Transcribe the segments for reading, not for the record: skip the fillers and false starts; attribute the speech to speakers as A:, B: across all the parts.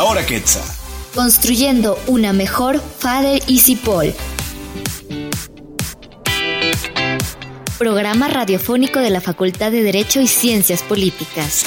A: hora quetzal.
B: Construyendo una mejor Father y Cipol. Programa radiofónico de la Facultad de Derecho y Ciencias Políticas.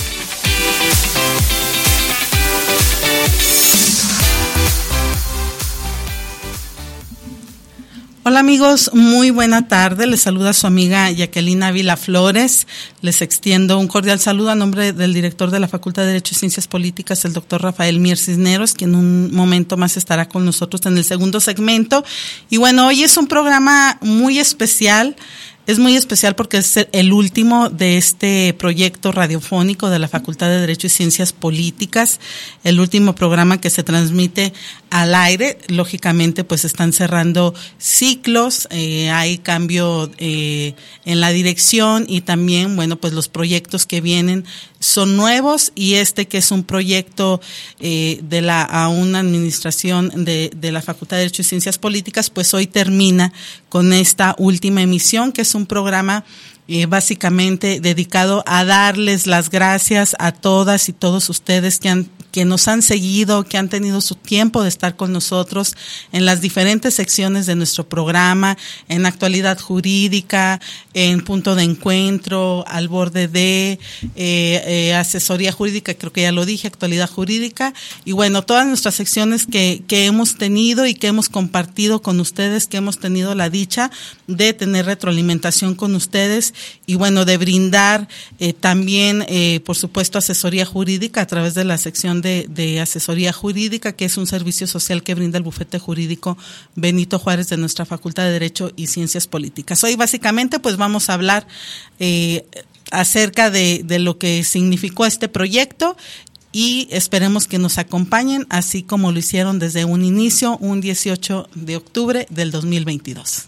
C: Hola amigos, muy buena tarde. Les saluda su amiga Jacqueline Ávila Flores. Les extiendo un cordial saludo a nombre del director de la Facultad de Derecho y Ciencias Políticas, el doctor Rafael Mier Cisneros, quien en un momento más estará con nosotros en el segundo segmento. Y bueno, hoy es un programa muy especial. Es muy especial porque es el último de este proyecto radiofónico de la Facultad de Derecho y Ciencias Políticas, el último programa que se transmite al aire. Lógicamente, pues están cerrando ciclos, hay cambio en la dirección y también, bueno, pues los proyectos que vienen son nuevos y que es un proyecto a una administración de la Facultad de Derecho y Ciencias Políticas, pues hoy termina con esta última emisión, que es un programa básicamente dedicado a darles las gracias a todas y todos ustedes que nos han seguido, que han tenido su tiempo de estar con nosotros en las diferentes secciones de nuestro programa, en actualidad jurídica, en punto de encuentro, al borde de asesoría jurídica, creo que ya lo dije, actualidad jurídica, y bueno, todas nuestras secciones que hemos tenido y que hemos compartido con ustedes, que hemos tenido la dicha de tener retroalimentación con ustedes y bueno, de brindar también, por supuesto, asesoría jurídica a través de la sección de asesoría jurídica, que es un servicio social que brinda el Bufete Jurídico Benito Juárez de nuestra Facultad de Derecho y Ciencias Políticas. Hoy básicamente pues vamos a hablar acerca de lo que significó este proyecto y esperemos que nos acompañen así como lo hicieron desde un inicio, un 18 de octubre del 2022.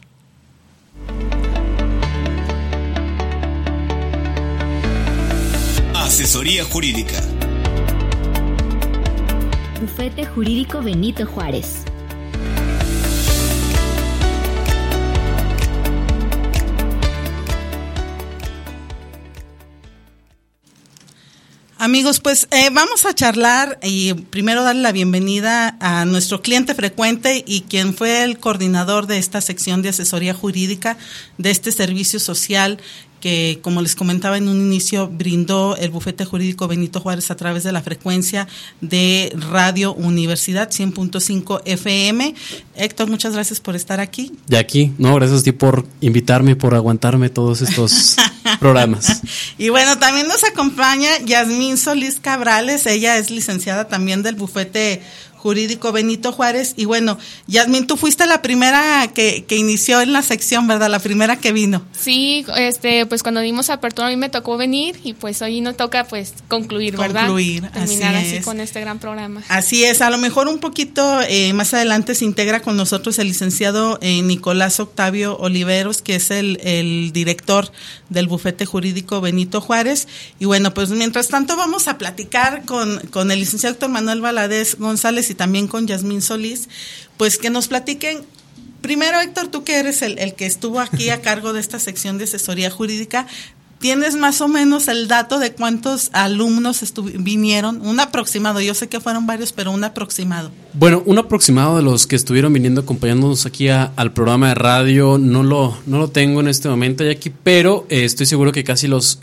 A: Asesoría Jurídica.
B: Bufete Jurídico Benito Juárez.
C: Amigos, pues vamos a charlar y primero darle la bienvenida a nuestro cliente frecuente y quien fue el coordinador de esta sección de asesoría jurídica de este servicio social que, como les comentaba en un inicio, brindó el Bufete Jurídico Benito Juárez a través de la frecuencia de Radio Universidad 100.5 FM. Héctor, muchas gracias por estar aquí.
D: Jackie, no, gracias a ti por invitarme, por aguantarme todos estos programas.
C: Y bueno, también nos acompaña Yasmín Solís Cabrales, ella es licenciada también del Bufete Jurídico Benito Juárez. Y bueno, Yasmín, tú fuiste la primera que inició en la sección, ¿verdad? La primera que vino.
E: Sí, pues cuando dimos apertura a mí me tocó venir y pues hoy nos toca pues concluir, ¿verdad? Terminar así con este gran programa.
C: Así es, a lo mejor un poquito más adelante se integra con nosotros el licenciado Nicolás Octavio Oliveros, que es el director del Bufete Jurídico Benito Juárez. Y bueno, pues mientras tanto vamos a platicar con el licenciado Héctor Manuel Valadez González y también con Yasmín Solís, pues que nos platiquen. Primero, Héctor, tú que eres el que estuvo aquí a cargo de esta sección de asesoría jurídica, ¿tienes más o menos el dato de cuántos alumnos vinieron? Un aproximado, yo sé que fueron varios, pero un aproximado.
D: Bueno, un aproximado de los que estuvieron viniendo acompañándonos aquí al programa de radio, no lo tengo en este momento, Jackie, pero estoy seguro que casi los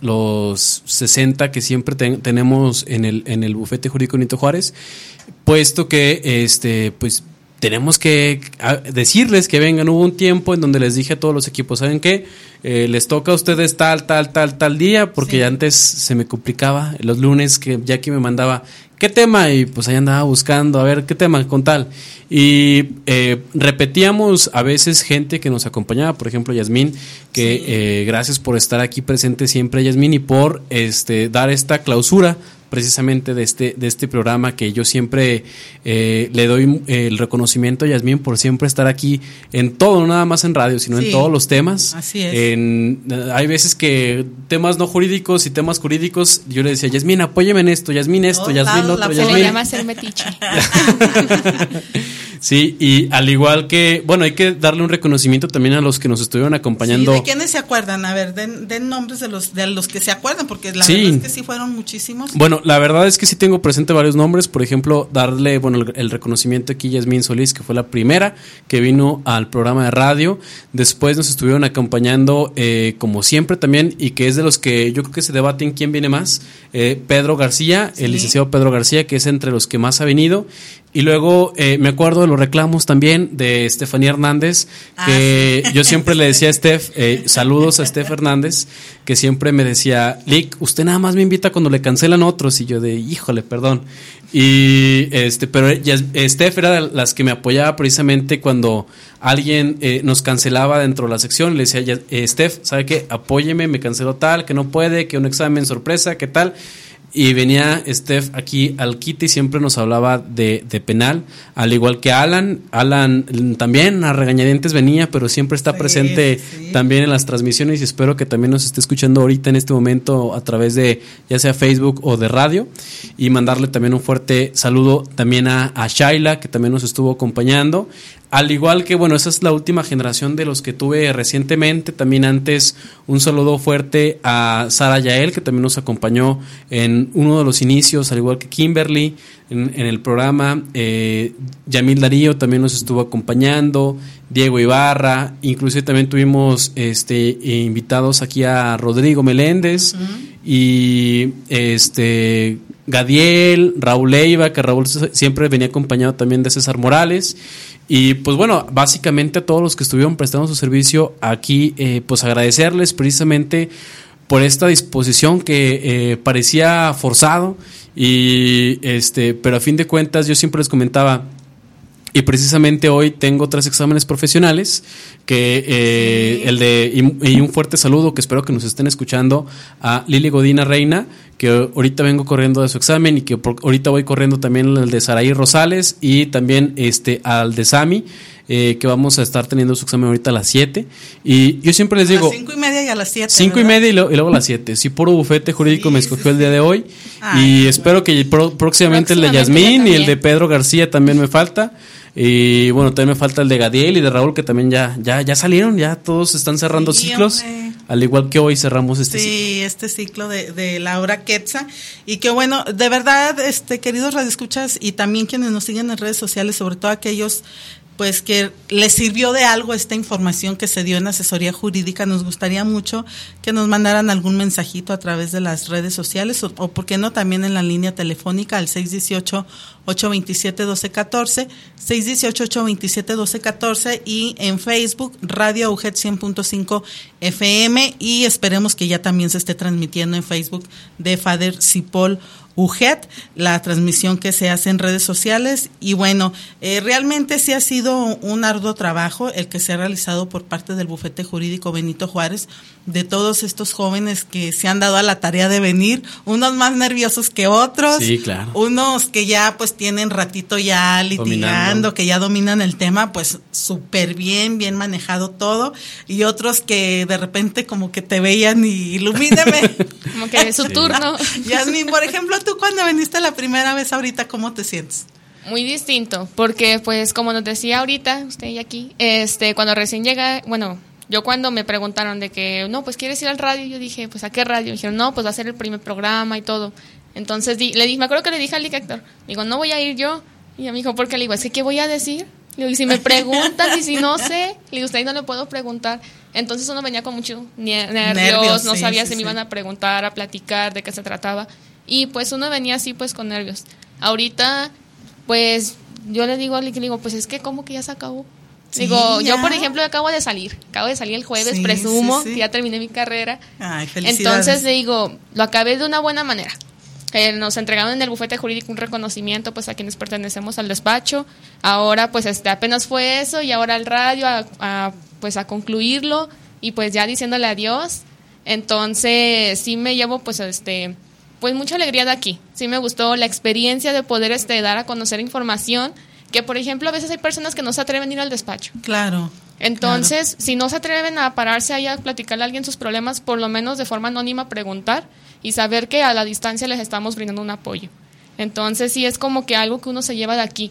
D: 60 que siempre tenemos en el Bufete Jurídico Benito Juárez, puesto que pues tenemos que decirles que vengan. Hubo un tiempo en donde les dije a todos los equipos, ¿saben qué? Les toca a ustedes tal día, porque ya antes se me complicaba los lunes que Jackie me mandaba ¿qué tema? Y pues ahí andaba buscando, a ver, ¿qué tema? Con tal. Y repetíamos a veces gente que nos acompañaba, por ejemplo Yasmín, que gracias por estar aquí presente siempre, Yasmín, y por dar esta clausura precisamente de este programa, que yo siempre le doy el reconocimiento a Yasmín por siempre estar aquí en todo, no nada más en radio, sino en todos los temas.
C: Así es.
D: Hay veces que temas no jurídicos y temas jurídicos, yo le decía, Yasmín, apóyeme en esto, Yasmín esto, Yasmín otro,
E: Se le llama ser metiche.
D: Sí, y al igual que, bueno, hay que darle un reconocimiento también a los que nos estuvieron acompañando.
C: Sí, ¿de quiénes se acuerdan? A ver, den nombres de los que se acuerdan, porque la verdad es que sí fueron muchísimos.
D: Bueno, la verdad es que sí tengo presente varios nombres. Por ejemplo, darle, bueno, el reconocimiento aquí a Yasmín Solís, que fue la primera que vino al programa de radio. Después nos estuvieron acompañando, como siempre también, y que es de los que yo creo que se debaten quién viene más, Pedro García, el licenciado Pedro García, que es entre los que más ha venido. Y luego me acuerdo de los reclamos también de Estefanía Hernández, que yo siempre le decía a Steph, saludos a Steph Hernández, que siempre me decía, Lick, usted nada más me invita cuando le cancelan otros, y yo de, híjole, perdón. Y pero Steph era de las que me apoyaba precisamente cuando alguien nos cancelaba dentro de la sección. Le decía, Steph, ¿sabe qué? Apóyeme, me canceló tal, que no puede, que un examen sorpresa, ¿qué tal? Y venía Steph aquí al quite y siempre nos hablaba de penal, al igual que Alan también a regañadientes venía, pero siempre está presente también en las transmisiones, y espero que también nos esté escuchando ahorita en este momento a través de ya sea Facebook o de radio, y mandarle también un fuerte saludo también a Shaila, que también nos estuvo acompañando. Al igual que, bueno, esa es la última generación de los que tuve recientemente. También antes un saludo fuerte a Sara Yael, que también nos acompañó en uno de los inicios, al igual que Kimberly en el programa. Yamil Darío también nos estuvo acompañando, Diego Ibarra, inclusive también tuvimos invitados aquí a Rodrigo Meléndez y Gadiel, Raúl Leiva, que Raúl siempre venía acompañado también de César Morales. Y pues bueno, básicamente a todos los que estuvieron prestando su servicio aquí, pues agradecerles precisamente por esta disposición que parecía forzado, y pero a fin de cuentas yo siempre les comentaba, y precisamente hoy tengo 3 exámenes profesionales que y un fuerte saludo, que espero que nos estén escuchando, a Lili Godina Reina, que ahorita vengo corriendo de su examen, y que ahorita voy corriendo también el de Saraí Rosales, y también al de Sami, que vamos a estar teniendo su examen ahorita a las 7. Y yo siempre les digo,
C: a las 5:30 y a las 7.
D: 5:30 y luego a las 7. Sí, puro bufete jurídico me escogió el día de hoy. Y espero que próximamente el de Yasmín y el de Pedro García también me falta. Y bueno, también me falta el de Gadiel y de Raúl, que también ya salieron, ya todos están cerrando ciclos, al igual que hoy cerramos este ciclo. Sí,
C: este ciclo de Laura Quetza. Y que bueno, de verdad, queridos radioescuchas, y también quienes nos siguen en redes sociales, sobre todo aquellos pues que les sirvió de algo esta información que se dio en asesoría jurídica, nos gustaría mucho que nos mandaran algún mensajito a través de las redes sociales, o por qué no también en la línea telefónica al 618-827-1214, 618-827-1214, y en Facebook Radio UGET 100.5 FM, y esperemos que ya también se esté transmitiendo en Facebook de Father Cipoll UGET, la transmisión que se hace en redes sociales. Y bueno, realmente sí ha sido un arduo trabajo el que se ha realizado por parte del Bufete Jurídico Benito Juárez, de todos estos jóvenes que se han dado a la tarea de venir, unos más nerviosos que otros,
D: sí, claro,
C: unos que ya pues tienen ratito ya litigando, que ya dominan el tema, pues súper bien manejado todo, y otros que de repente como que te veían y ilumíneme.
E: Como que es su turno.
C: Yasmín, por ejemplo, tú cuando viniste la primera vez ahorita, ¿cómo te sientes?
E: Muy distinto, porque pues como nos decía ahorita, usted y aquí, cuando recién llega, bueno, yo cuando me preguntaron de que, no, pues ¿quieres ir al radio? Yo dije, pues ¿a qué radio? Me dijeron, no, pues va a ser el primer programa y todo. Entonces me acuerdo que le dije al Héctor, digo, no voy a ir yo. Y ella me dijo, ¿por qué? Le digo, es que ¿qué voy a decir? Le digo, y si me preguntan, y si no sé, le digo, usted no le puedo preguntar. Entonces uno venía con mucho nervios, no sabía si me iban a preguntar, a platicar, de qué se trataba. Y pues uno venía así pues con nervios. Ahorita, pues yo le digo a Lick, pues es que ¿cómo que ya se acabó? Sí, digo, ya. Yo por ejemplo acabo de salir el jueves, sí, presumo que ya terminé mi carrera.
C: Ay, felicidades.
E: Entonces le digo, lo acabé de una buena manera. Nos entregaron en el bufete jurídico un reconocimiento pues a quienes pertenecemos al despacho. Ahora pues apenas fue eso, y ahora al radio a concluirlo, y pues ya diciéndole adiós. Entonces sí me llevo pues pues mucha alegría de aquí. Sí me gustó la experiencia de poder dar a conocer información que, por ejemplo, a veces hay personas que no se atreven a ir al despacho.
C: Claro.
E: Entonces, si no se atreven a pararse ahí a platicarle a alguien sus problemas, por lo menos de forma anónima preguntar y saber que a la distancia les estamos brindando un apoyo. Entonces, sí es como que algo que uno se lleva de aquí.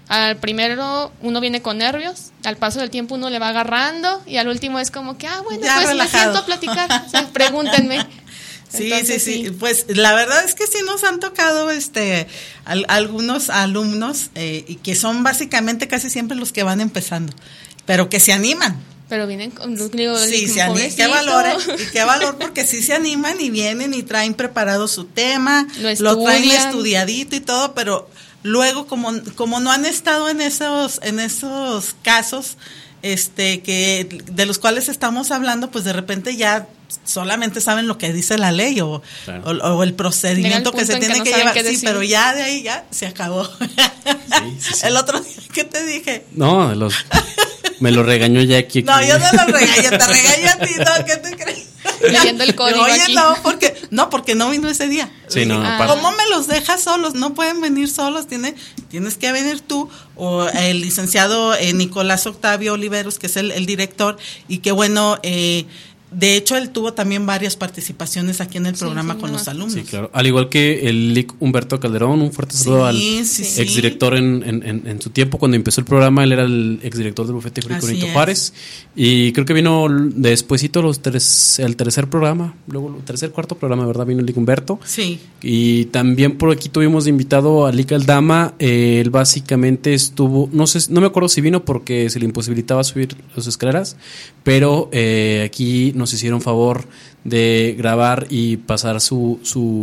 E: al primero uno viene con nervios, al paso del tiempo uno le va agarrando y al último es como que, bueno,
C: ya
E: pues
C: relajado.
E: me siento a platicar, o sea, pregúntenme.
C: Sí,
E: Entonces,
C: sí. Pues la verdad es que sí nos han tocado algunos alumnos y que son básicamente casi siempre los que van empezando, pero que se animan.
E: Pero vienen con
C: Sí, qué valor, porque sí se animan y vienen y traen preparado su tema, lo traen estudiadito y todo, pero luego como no han estado en esos casos que de los cuales estamos hablando, pues de repente ya solamente saben lo que dice la ley o el procedimiento que se tiene que llevar, sí, pero ya de ahí ya se acabó. Sí. El otro día, ¿qué te dije?
D: No, me lo regañó Jackie.
C: No, yo no lo regañé, te regañé a ti, ¿no? ¿Qué te crees?
E: Leyendo el código.
C: Oye,
E: aquí.
C: porque no vino ese día.
D: Sí, no,
C: ¿cómo me los dejas solos? No pueden venir solos, tienes que venir tú o el licenciado Nicolás Octavio Oliveros, que es el director, y que bueno, de hecho, él tuvo también varias participaciones aquí en el programa con los alumnos.
D: Sí, claro. Al igual que el LIC Humberto Calderón, un fuerte saludo al exdirector en su tiempo, cuando empezó el programa, él era el exdirector del bufete jurídico Benito Juárez. Y creo que vino despuesito el tercer programa, luego el cuarto programa, ¿verdad? Vino el LIC Humberto.
C: Sí.
D: Y también por aquí tuvimos de invitado a LIC Aldama. Él básicamente estuvo, no me acuerdo si vino porque se le imposibilitaba subir las escaleras, pero aquí nos hicieron favor de grabar y pasar su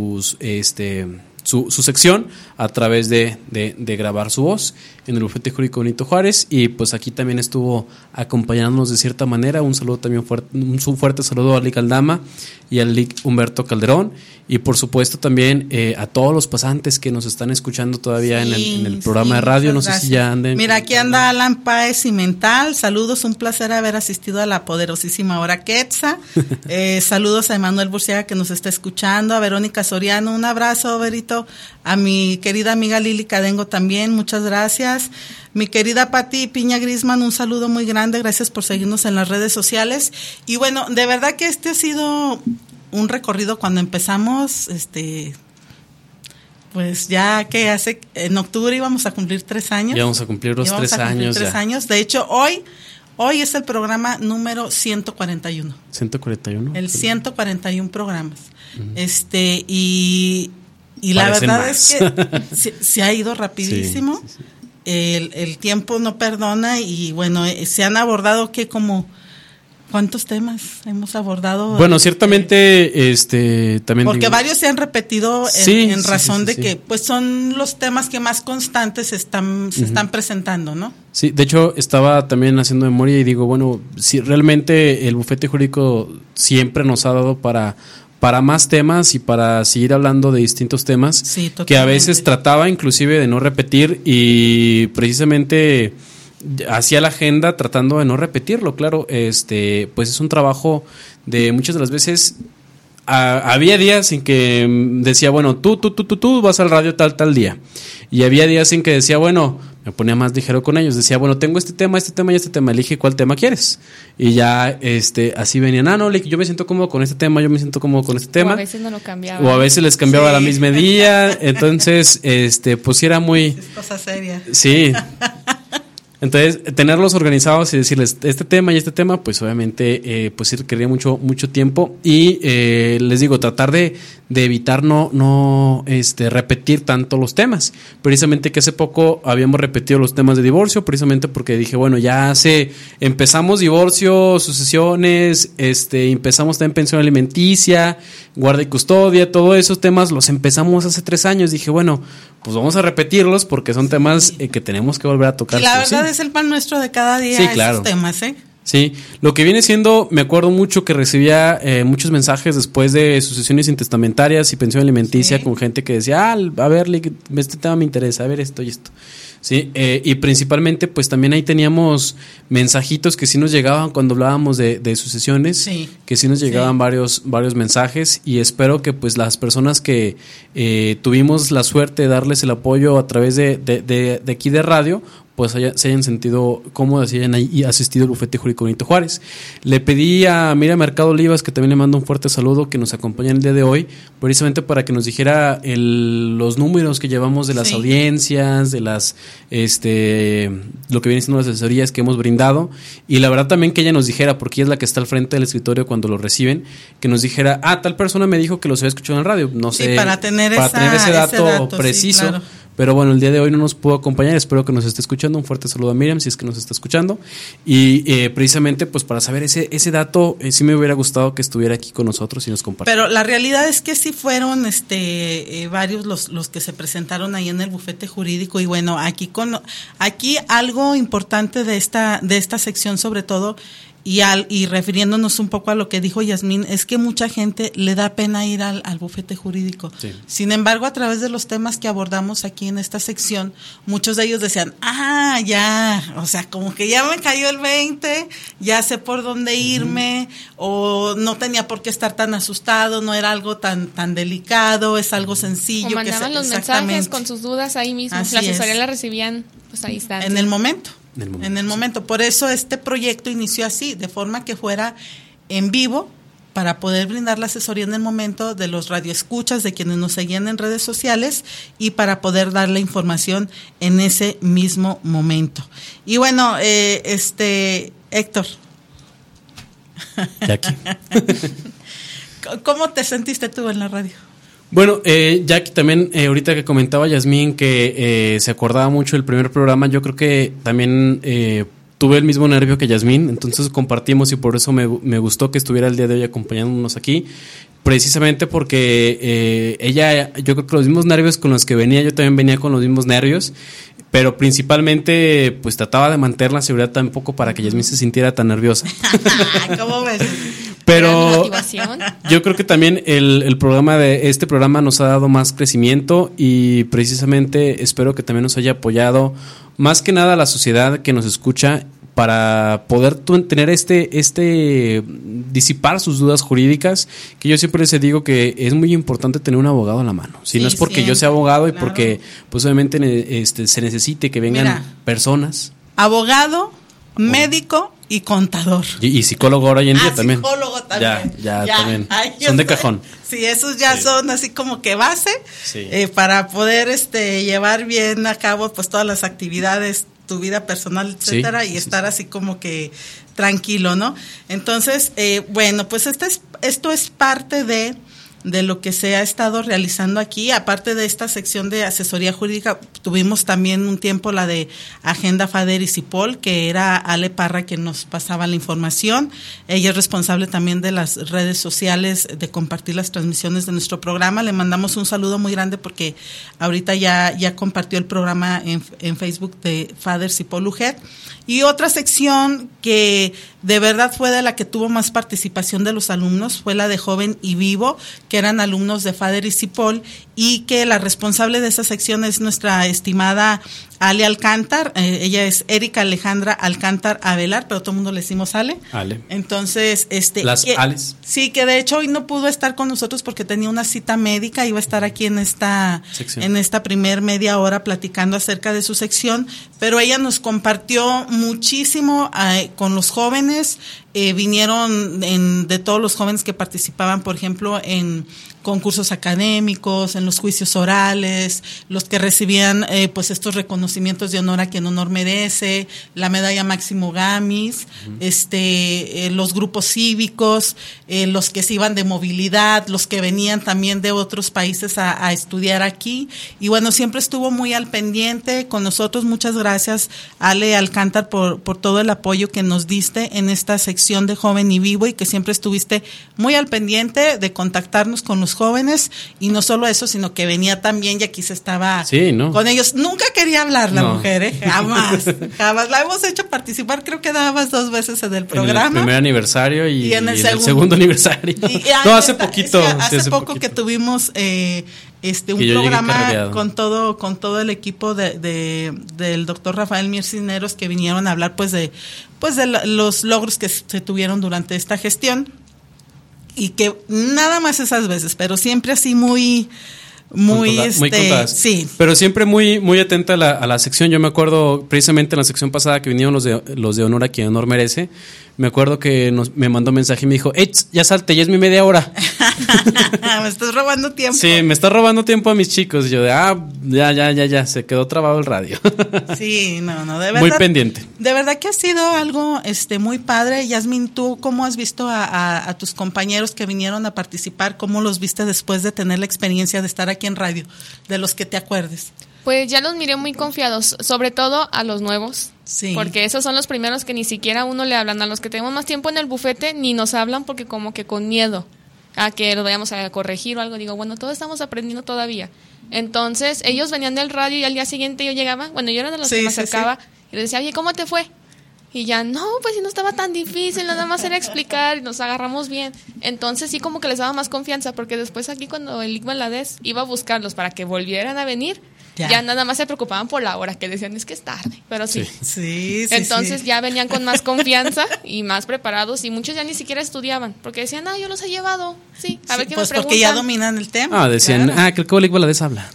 D: sección a través de grabar su voz en el bufete jurídico Benito Juárez, y pues aquí también estuvo acompañándonos de cierta manera. Un saludo también un fuerte saludo al LIC Aldama y al LIC Humberto Calderón, y por supuesto también a todos los pasantes que nos están escuchando todavía en el programa de radio. No sé si ya anden.
C: Mira, aquí anda Alan Páez Cimental, saludos, un placer haber asistido a la poderosísima hora Quetza. Saludos a Emanuel Burciaga, que nos está escuchando, a Verónica Soriano, un abrazo, Verito, a mi querida amiga Lili Cadengo también, muchas gracias. Mi querida Pati Piña Grisman, un saludo muy grande, gracias por seguirnos en las redes sociales. Y bueno, de verdad que ha sido un recorrido. Cuando empezamos, pues ya que en octubre íbamos a cumplir 3 años.
D: Ya vamos a cumplir los 3 años.
C: 3 años. De hecho, hoy es el programa número 141.
D: 141.
C: El 141 programas. Y la verdad es que se ha ido rapidísimo. Sí. El tiempo no perdona, y bueno, se han abordado ¿cuántos temas hemos abordado?
D: Bueno, ciertamente también
C: porque varios se han repetido en razón de que pues son los temas que más constantes se están presentando, ¿no?
D: Sí, de hecho estaba también haciendo memoria y digo, bueno, si realmente el bufete jurídico siempre nos ha dado para más temas y para seguir hablando de distintos temas, que a veces trataba inclusive de no repetir, y precisamente hacía la agenda tratando de no repetirlo. Claro, pues es un trabajo de muchas de las veces. Había días en que decía, bueno, tú vas al radio tal día, y había días en que decía, bueno, me ponía más ligero con ellos, decía, bueno, tengo este tema y este tema, elige cuál tema quieres, y ya así venían, no, yo me siento cómodo con este tema, yo me siento cómodo con este tema,
E: o a veces no lo cambiaba,
D: o a veces les cambiaba la misma día, entonces pues era muy...
C: Es cosa seria.
D: Sí. Entonces, tenerlos organizados y decirles este tema y este tema, pues obviamente pues sí requería mucho tiempo, y les digo, tratar de evitar no repetir tanto los temas. Precisamente que hace poco habíamos repetido los temas de divorcio, precisamente porque dije, bueno, empezamos divorcio, sucesiones, empezamos también pensión alimenticia, guarda y custodia, todos esos temas los empezamos hace 3 años. Dije, bueno, pues vamos a repetirlos porque son temas que tenemos que volver a tocar.
C: Y la verdad es el pan nuestro de cada día,
D: sí, claro.
C: Esos temas,
D: Sí, lo que viene siendo, me acuerdo mucho que recibía muchos mensajes después de sucesiones intestamentarias y pensión alimenticia, con gente que decía, a ver, este tema me interesa, a ver esto y esto. Sí, y principalmente pues también ahí teníamos mensajitos que sí nos llegaban cuando hablábamos de sucesiones, que sí nos llegaban varios mensajes, y espero que pues las personas que tuvimos la suerte de darles el apoyo a través de aquí de radio, pues se hayan sentido cómodas y hayan asistido al bufete jurídico Benito Juárez. Le pedí a Miriam Mercado Olivas, que también le mando un fuerte saludo, que nos acompaña el día de hoy, precisamente para que nos dijera los números que llevamos de las audiencias, de las lo que vienen siendo las asesorías que hemos brindado, y la verdad también que ella nos dijera, porque ella es la que está al frente del escritorio cuando lo reciben, que nos dijera, tal persona me dijo que los había escuchado en el radio, no sé,
C: para tener
D: ese dato preciso.
C: Sí, claro.
D: Pero bueno, el día de hoy no nos pudo acompañar, espero que nos esté escuchando. Un fuerte saludo a Miriam, si es que nos está escuchando. Y precisamente, pues para saber ese dato, sí me hubiera gustado que estuviera aquí con nosotros y nos compartiera.
C: Pero la realidad es que sí fueron varios los que se presentaron ahí en el bufete jurídico. Y bueno, aquí algo importante de esta sección, sobre todo, y refiriéndonos un poco a lo que dijo Yasmín, es que mucha gente le da pena ir al bufete jurídico. Sí. Sin embargo, a través de los temas que abordamos aquí en esta sección, muchos de ellos decían, ya, o sea, como que ya me cayó el 20, ya sé por dónde irme, o no tenía por qué estar tan asustado, no era algo tan delicado, es algo sencillo.
E: O mandaban los mensajes con sus dudas ahí mismo, la asesoría la recibían pues ahí está.
C: En el momento. Por eso este proyecto inició así, de forma que fuera en vivo, para poder brindar la asesoría en el momento de los radioescuchas, de quienes nos seguían en redes sociales, y para poder dar la información en ese mismo momento. Y bueno, Héctor.
D: Jackie.
C: ¿Cómo te sentiste tú en la radio?
D: Bueno, Jackie, también ahorita que comentaba Yasmín que se acordaba mucho del primer programa, yo creo que también tuve el mismo nervio que Yasmín, entonces compartimos y por eso me gustó que estuviera el día de hoy acompañándonos aquí, precisamente porque ella, yo creo que los mismos nervios con los que venía, yo también venía con los mismos nervios, pero principalmente pues trataba de mantener la seguridad tampoco para que Yasmín se sintiera tan nerviosa.
C: ¿Cómo ves?
D: Pero yo creo que también este programa nos ha dado más crecimiento y precisamente espero que también nos haya apoyado más que nada la sociedad que nos escucha para poder tener disipar sus dudas jurídicas, que yo siempre les digo que es muy importante tener un abogado a la mano. Si no es porque yo sea abogado y porque pues obviamente se necesite que vengan personas.
C: Abogado, médico y contador.
D: Y psicólogo ahora hoy en día también.
C: Psicólogo también.
D: Ya también. Son de cajón.
C: Sí, esos ya son así como que base para poder llevar bien a cabo pues todas las actividades, tu vida personal, etcétera, y estar así como que tranquilo, ¿no? Entonces, bueno, pues esto es parte de lo que se ha estado realizando aquí. Aparte de esta sección de asesoría jurídica, tuvimos también un tiempo la de Agenda FADER y CIPOL, que era Ale Parra quien nos pasaba la información. Ella es responsable también de las redes sociales, de compartir las transmisiones de nuestro programa. Le mandamos un saludo muy grande porque ahorita ya compartió el programa en Facebook de FADER CIPOL UGED. Y otra sección que de verdad fue de la que tuvo más participación de los alumnos fue la de Joven y Vivo, que eran alumnos de FADER y CIPOL, y que la responsable de esa sección es nuestra estimada Ale Alcántar. Ella es Erika Alejandra Alcántar Avelar, pero todo el mundo le decimos Ale. Entonces,
D: las Ales.
C: Sí, que de hecho hoy no pudo estar con nosotros porque tenía una cita médica, iba a estar aquí en esta primer media hora platicando acerca de su sección, pero ella nos compartió muchísimo con los jóvenes. Vinieron de todos los jóvenes que participaban, por ejemplo, en concursos académicos, en los juicios orales, los que recibían pues estos reconocimientos de honor a quien honor merece, la medalla Máximo Gamis, los grupos cívicos, los que se iban de movilidad, los que venían también de otros países a estudiar aquí, y bueno, siempre estuvo muy al pendiente con nosotros. Muchas gracias, Ale Alcántar, por todo el apoyo que nos diste en esta sección de Joven y Vivo, y que siempre estuviste muy al pendiente de contactarnos con los jóvenes, y no solo eso, sino que venía también y aquí se estaba con ellos. Nunca quería hablar la mujer, jamás la hemos hecho participar, creo que nada más 2 veces en el programa.
D: En el primer aniversario y en el segundo aniversario. Hace poquito.
C: Hace poco que tuvimos un programa con todo el equipo del doctor Rafael Mier Cisneros, que vinieron a hablar pues de los logros que se tuvieron durante esta gestión, y que nada más esas veces, pero siempre así muy muy
D: contadas.
C: Sí.
D: Pero siempre muy, muy atenta a la sección. Yo me acuerdo precisamente en la sección pasada que vinieron los de honor a quien honor merece. Me acuerdo que me mandó un mensaje y me dijo, ya salte, ya es mi media hora.
C: Me estás robando tiempo.
D: Sí, me está robando tiempo a mis chicos. Y yo ya, se quedó trabado el radio.
C: Sí, no, de verdad.
D: Muy pendiente.
C: De verdad que ha sido algo muy padre. Yasmín, ¿tú cómo has visto a tus compañeros que vinieron a participar? ¿Cómo los viste después de tener la experiencia de estar aquí en radio? De los que te acuerdes.
E: Pues ya los miré muy confiados, sobre todo a los nuevos.
C: Sí.
E: Porque esos son los primeros que ni siquiera a uno le hablan. A los que tenemos más tiempo en el bufete ni nos hablan porque como que con miedo a que los vayamos a corregir o algo. Digo, bueno, todos estamos aprendiendo todavía. Entonces, ellos venían del radio y al día siguiente yo llegaba, bueno, yo era de los que me acercaba y les decía, oye, ¿cómo te fue? Y ya, no, pues si no estaba tan difícil, nada más era explicar y nos agarramos bien. Entonces sí como que les daba más confianza, porque después aquí cuando el IC Valadez iba a buscarlos para que volvieran a venir, ya nada más se preocupaban por la hora, que decían, es que es tarde, pero sí. Entonces ya venían con más confianza y más preparados, y muchos ya ni siquiera estudiaban, porque decían, yo los he llevado, a ver qué me preguntan.
C: Porque ya dominan el tema.
D: Decían, creo que el IC Valadez habla.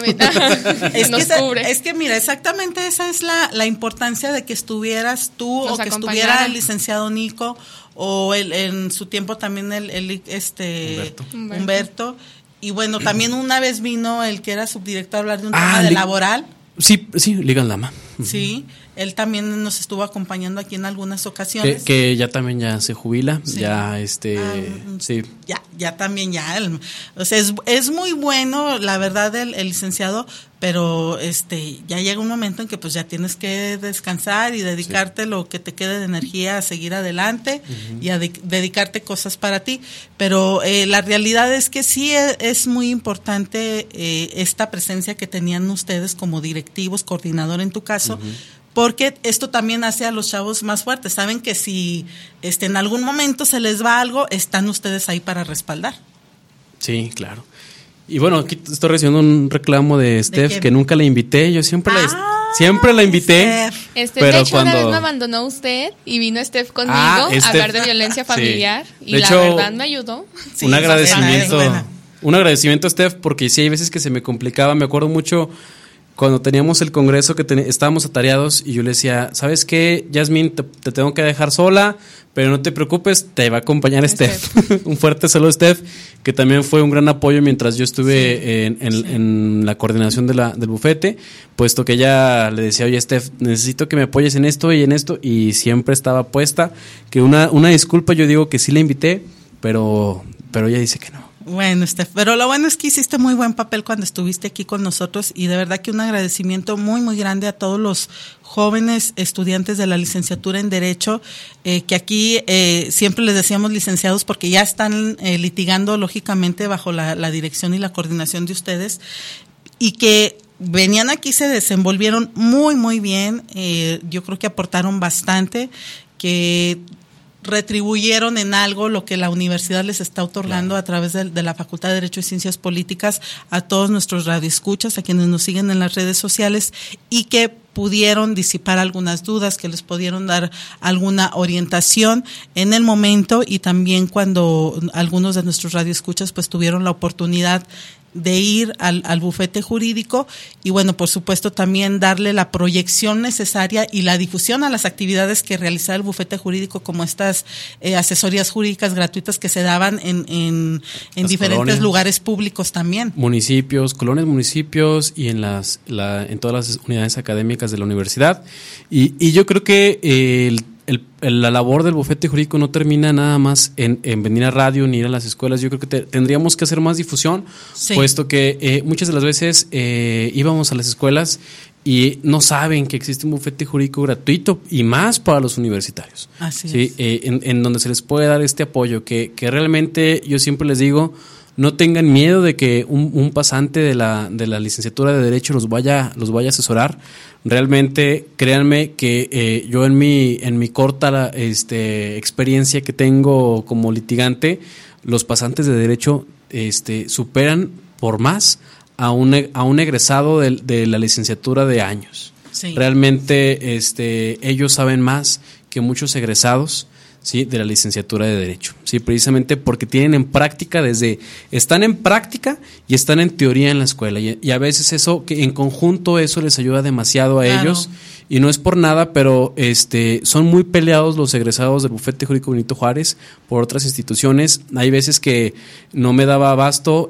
C: Es que mira, exactamente esa es la importancia de que estuvieras tú o que estuviera el licenciado Nico o en su tiempo también el Humberto. Y bueno, también una vez vino el que era subdirector a hablar de un tema de laboral.
D: Sí, Ligan Lama.
C: Sí, él también nos estuvo acompañando aquí en algunas ocasiones.
D: Que ya también ya se jubila, sí. Sí.
C: Ya también o sea, es muy bueno, la verdad, el licenciado, pero ya llega un momento en que pues ya tienes que descansar y dedicarte lo que te quede de energía a seguir adelante y a dedicarte cosas para ti. Pero la realidad es que sí es muy importante esta presencia que tenían ustedes como directivos, coordinador en tu caso, porque esto también hace a los chavos más fuertes. Saben que si en algún momento se les va algo, están ustedes ahí para respaldar.
D: Sí, claro. Y bueno, aquí estoy recibiendo un reclamo de Steph, que nunca la invité. Yo siempre la invité.
E: Pero de hecho, una vez me abandonó usted y vino Steph conmigo a hablar de violencia familiar. Sí. Y de hecho, la verdad me ayudó.
D: Sí, un agradecimiento a Steph, porque sí hay veces que se me complicaba. Me acuerdo mucho cuando teníamos el congreso que estábamos atareados y yo le decía, ¿sabes qué, Yasmín? Te tengo que dejar sola, pero no te preocupes, te va a acompañar Steph. Un fuerte saludo a Steph, que también fue un gran apoyo mientras yo estuve en la coordinación del bufete, puesto que ella le decía, oye Steph, necesito que me apoyes en esto, y siempre estaba puesta. Que una disculpa, yo digo que sí la invité, pero ella dice que no.
C: Bueno, Steph, pero lo bueno es que hiciste muy buen papel cuando estuviste aquí con nosotros, y de verdad que un agradecimiento muy, muy grande a todos los jóvenes estudiantes de la licenciatura en Derecho, que aquí siempre les decíamos licenciados porque ya están litigando lógicamente bajo la dirección y la coordinación de ustedes, y que venían aquí, se desenvolvieron muy, muy bien. Yo creo que aportaron bastante, que retribuyeron en algo lo que la universidad les está otorgando a través de la Facultad de Derecho y Ciencias Políticas a todos nuestros radioescuchas, a quienes nos siguen en las redes sociales, y que pudieron disipar algunas dudas, que les pudieron dar alguna orientación en el momento, y también cuando algunos de nuestros radioescuchas pues tuvieron la oportunidad de ir al bufete jurídico, y bueno, por supuesto también darle la proyección necesaria y la difusión a las actividades que realizaba el bufete jurídico, como estas asesorías jurídicas gratuitas que se daban en diferentes colonias, lugares públicos también.
D: Colonias, municipios y en todas las unidades académicas de la universidad. Y yo creo que la labor del bufete jurídico no termina nada más en venir a radio ni ir a las escuelas. Yo creo que tendríamos que hacer más difusión, puesto que muchas de las veces íbamos a las escuelas y no saben que existe un bufete jurídico gratuito, y más para los universitarios.
C: Así
D: ¿sí? En donde se les puede dar este apoyo, que realmente yo siempre les digo, no tengan miedo de que un pasante de la licenciatura de Derecho los vaya a asesorar. Realmente, créanme que yo en mi corta experiencia que tengo como litigante, los pasantes de Derecho superan por más a un egresado de la licenciatura de años. Sí. Realmente ellos saben más que muchos egresados, ¿sí? De la licenciatura de Derecho. Sí, precisamente porque tienen en práctica están en práctica y están en teoría en la escuela. Y a veces eso, que en conjunto eso les ayuda demasiado a ellos. Y no es por nada, pero son muy peleados los egresados del Bufete Jurídico Benito Juárez por otras instituciones. Hay veces que no me daba abasto,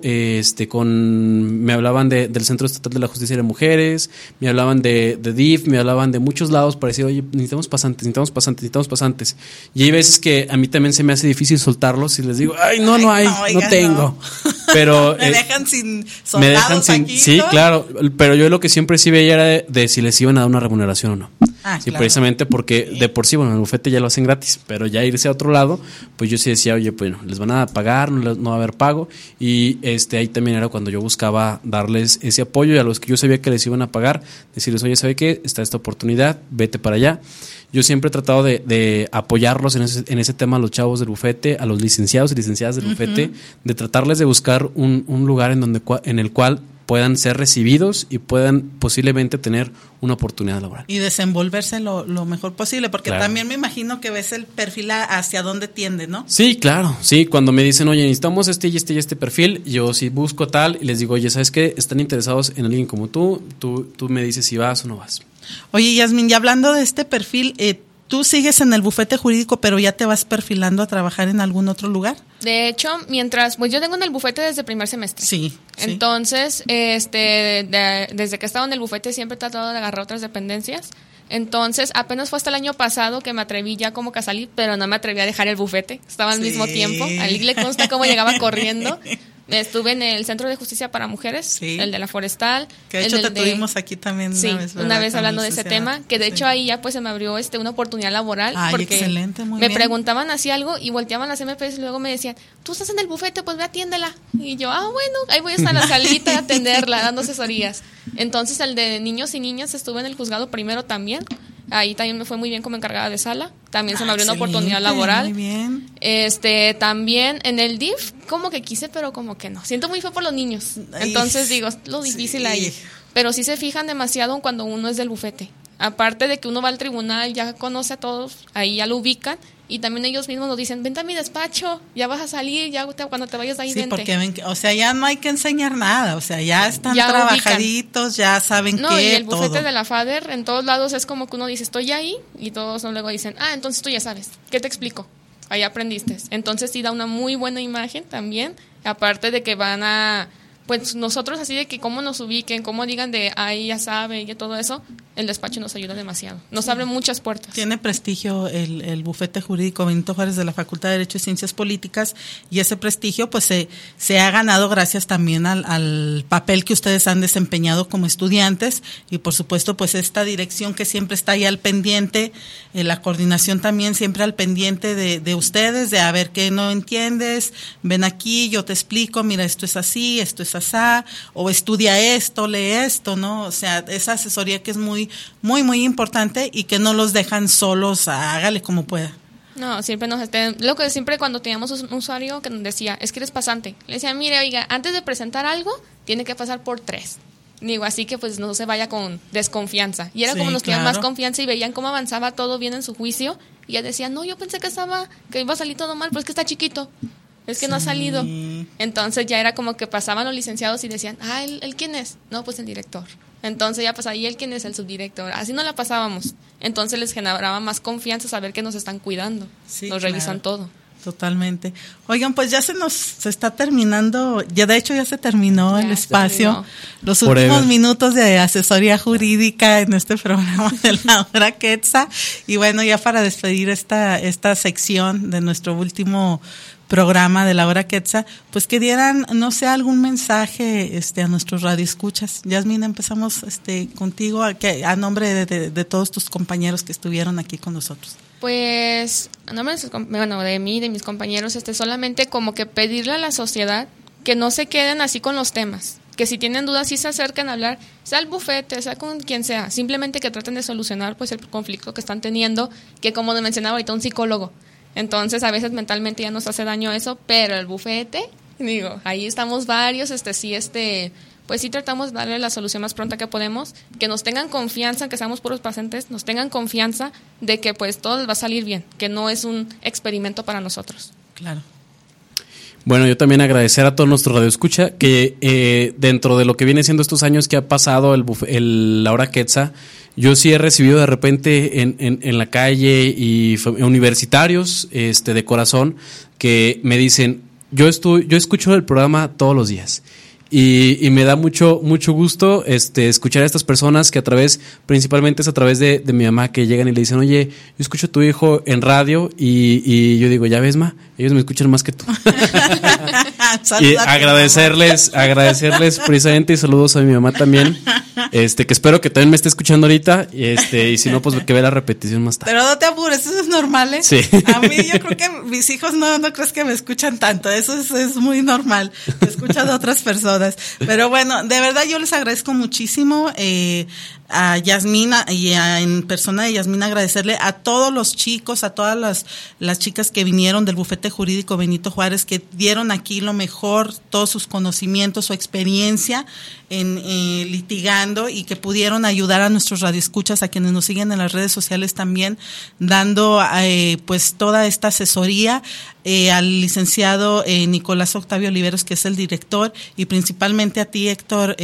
D: me hablaban del Centro Estatal de la Justicia de Mujeres, me hablaban de DIF, me hablaban de muchos lados para decir, oye, necesitamos pasantes. Y hay veces que a mí también se me hace difícil soltarlos y les digo, ay, no tengo. Pero
C: me dejan sin soldados aquí,
D: sí,
C: ¿no?
D: Claro, pero yo lo que siempre sí veía era de si les iban a dar una remuneración o no. Sí,
C: claro.
D: Precisamente porque de por sí, bueno, en el bufete ya lo hacen gratis, pero ya irse a otro lado, pues yo sí decía, oye, pues les van a pagar, no va a haber pago, y ahí también era cuando yo buscaba darles ese apoyo, y a los que yo sabía que les iban a pagar, decirles, oye, ¿sabe qué? Está esta oportunidad, vete para allá. Yo siempre he tratado de apoyarlos en ese tema a los chavos del bufete, a los licenciados y licenciadas del bufete, de tratarles de buscar un lugar en el cual puedan ser recibidos y puedan posiblemente tener una oportunidad laboral.
C: Y desenvolverse lo mejor posible, porque
D: claro.
C: También me imagino que ves el perfil hacia dónde tiende, ¿no?
D: Sí, claro, sí, cuando me dicen, oye, necesitamos este perfil, yo sí busco tal y les digo, oye, ¿sabes qué? Están interesados en alguien como tú me dices si vas o no vas.
C: Oye, Yasmín, y hablando de este perfil, ¿tú sigues en el bufete jurídico, pero ya te vas perfilando a trabajar en algún otro lugar?
E: De hecho, pues yo tengo en el bufete desde primer semestre.
C: Sí.
E: Entonces, desde que he estado en el bufete siempre he tratado de agarrar otras dependencias. Entonces, apenas fue hasta el año pasado que me atreví ya como que a salir, pero no me atreví a dejar el bufete. Estaba al mismo tiempo. A él le consta cómo llegaba corriendo. Estuve en el Centro de Justicia para Mujeres, el de la Forestal.
C: Que de hecho te tuvimos aquí también
E: una vez hablando de ese tema, que de hecho ahí ya pues se me abrió una oportunidad laboral. Porque
C: excelente, muy
E: me
C: bien.
E: Preguntaban así algo y volteaban las MPs y luego me decían, tú estás en el bufete, pues ve, atiéndela. Y yo, bueno, ahí voy a estar en la salita a atenderla, dando asesorías. Entonces el de niños y niñas estuve en el juzgado primero también. Ahí también me fue muy bien como encargada de sala. También se me abrió una oportunidad laboral.
C: Muy bien.
E: También en el DIF, como que quise, pero como que no. Siento muy feo por los niños. Entonces digo, es lo difícil ahí. Pero sí se fijan demasiado cuando uno es del bufete. Aparte de que uno va al tribunal, ya conoce a todos, ahí ya lo ubican. Y también ellos mismos nos dicen, vente a mi despacho, ya vas a salir, ya cuando te vayas de ahí, vente.
C: Porque ven, ya no hay que enseñar nada, ya están ya trabajaditos, ubican. Ya saben qué,
E: y el bufete
C: todo.
E: De la FADER, en todos lados es como que uno dice, estoy ahí, y todos luego dicen, entonces tú ya sabes, ¿qué te explico? Ahí aprendiste. Entonces sí da una muy buena imagen también, aparte de que van a... Pues nosotros así de que cómo nos ubiquen, cómo digan de ahí ya sabe y todo eso, el despacho nos ayuda demasiado. Nos abre muchas puertas.
C: Tiene prestigio el bufete jurídico Benito Juárez de la Facultad de Derecho y Ciencias Políticas, y ese prestigio pues se ha ganado gracias también al papel que ustedes han desempeñado como estudiantes, y por supuesto pues esta dirección que siempre está ahí al pendiente, la coordinación también siempre al pendiente de ustedes, de a ver qué no entiendes, ven aquí, yo te explico, mira, esto es así, esto es asá, o estudia esto, lee esto, ¿no? O sea, esa asesoría que es muy, muy, muy importante y que no los dejan solos, hágale como pueda.
E: No, siempre lo que siempre cuando teníamos un usuario que nos decía, es que eres pasante. Le decía, mire, oiga, antes de presentar algo, tiene que pasar por 3. Digo, así que pues no se vaya con desconfianza. Y era como nos tenían más confianza y veían cómo avanzaba todo bien en su juicio. Y ya decían, no, yo pensé que iba a salir todo mal, pero es que está chiquito. Es que no ha salido. Entonces ya era como que pasaban los licenciados y decían, ¿él quién es? No, pues el director. Entonces ya pasaba, ¿y él quién es? El subdirector. Así no la pasábamos. Entonces les generaba más confianza saber que nos están cuidando. Nos revisan todo.
C: Totalmente. Oigan, pues ya se está terminando, ya de hecho ya se terminó el espacio. Los últimos minutos de asesoría jurídica en este programa de la hora Quetzal. Y bueno, ya para despedir esta sección de nuestro último programa de la hora Quetzal, pues que dieran, no sé, algún mensaje a nuestros radioescuchas. Yasmín, empezamos contigo a nombre de todos tus compañeros que estuvieron aquí con nosotros.
E: Pues, a nombre de mí, de mis compañeros, solamente como que pedirle a la sociedad que no se queden así con los temas, que si tienen dudas sí se acerquen a hablar, sea al bufete, sea con quien sea, simplemente que traten de solucionar pues el conflicto que están teniendo, que como mencionaba ahorita un psicólogo. Entonces, a veces mentalmente ya nos hace daño eso, pero el bufete, digo, ahí estamos varios, pues sí tratamos de darle la solución más pronta que podemos, que nos tengan confianza, que seamos puros pacientes, nos tengan confianza de que pues todo les va a salir bien, que no es un experimento para nosotros.
C: Claro.
D: Bueno, yo también agradecer a todos nuestros radioescucha que dentro de lo que viene siendo estos años que ha pasado la hora Quetzal, yo sí he recibido de repente en la calle y universitarios de corazón que me dicen, yo escucho el programa todos los días. Y me da mucho gusto escuchar a estas personas que principalmente es a través de mi mamá, que llegan y le dicen, oye, yo escucho a tu hijo en radio y yo digo, ya ves, ma, ellos me escuchan más que tú. Y agradecerles precisamente, y saludos a mi mamá también, que espero que también me esté escuchando ahorita, y si no, pues que vea la repetición más tarde.
C: Pero no te apures, eso es normal, ¿eh?
D: Sí.
C: A mí yo creo que mis hijos no crees que me escuchan tanto, eso es muy normal, me escuchan de otras personas. Pero bueno, de verdad yo les agradezco muchísimo a Yasmina y en persona de Yasmina agradecerle a todos los chicos, a todas las chicas que vinieron del Bufete Jurídico Benito Juárez, que dieron aquí lo mejor, todos sus conocimientos, su experiencia en litigando, y que pudieron ayudar a nuestros radioescuchas, a quienes nos siguen en las redes sociales también, dando pues toda esta asesoría, al licenciado Nicolás Octavio Oliveros, que es el director, y principalmente a ti, Héctor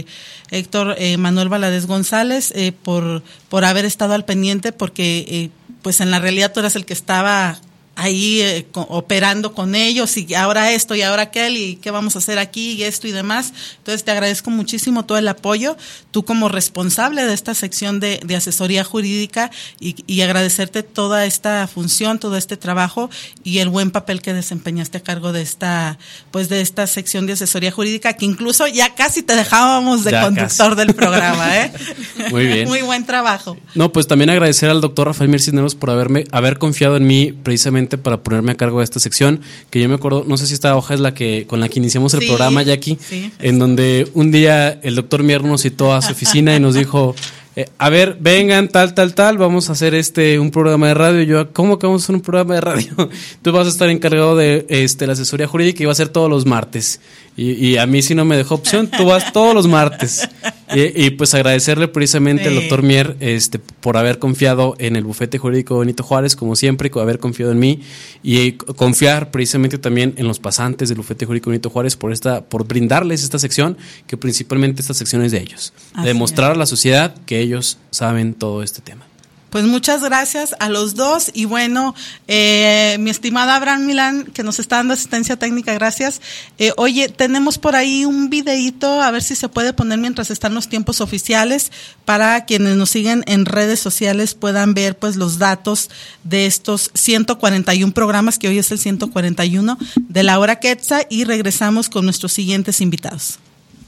C: Manuel Valadez González, por haber estado al pendiente, porque pues en la realidad tú eras el que estaba ahí operando con ellos, y ahora esto y ahora aquel, y qué vamos a hacer aquí y esto y demás. Entonces te agradezco muchísimo todo el apoyo, tú como responsable de esta sección de asesoría jurídica, y agradecerte toda esta función, todo este trabajo y el buen papel que desempeñaste a cargo de esta sección de asesoría jurídica, que incluso ya casi te dejábamos de conductor del programa,
D: Muy bien.
C: Muy buen trabajo.
D: No, pues también agradecer al doctor Rafael Mier Cisneros por haber confiado en mí precisamente para ponerme a cargo de esta sección, que yo me acuerdo, no sé si esta hoja es con la que iniciamos el programa, Jackie,
C: sí,
D: en donde un día el doctor Mier nos citó a su oficina y nos dijo, a ver, vengan, tal, vamos a hacer un programa de radio. Y yo, ¿cómo que vamos a hacer un programa de radio? Tú vas a estar encargado de la asesoría jurídica, y va a ser todos los martes. Y a mí sí no me dejó opción, tú vas todos los martes. Y pues agradecerle precisamente al doctor Mier por haber confiado en el Bufete Jurídico Benito Juárez, como siempre, por haber confiado en mí, y confiar precisamente también en los pasantes del Bufete Jurídico Benito Juárez por brindarles esta sección, que principalmente esta sección es de ellos. Demostrar a la sociedad que ellos saben todo este tema.
C: Pues muchas gracias a los dos, y bueno, mi estimada Abraham Milán, que nos está dando asistencia técnica, gracias. Oye, tenemos por ahí un videíto, a ver si se puede poner mientras están los tiempos oficiales, para quienes nos siguen en redes sociales puedan ver pues los datos de estos 141 programas, que hoy es el 141 de la hora Quetzal, y regresamos con nuestros siguientes invitados.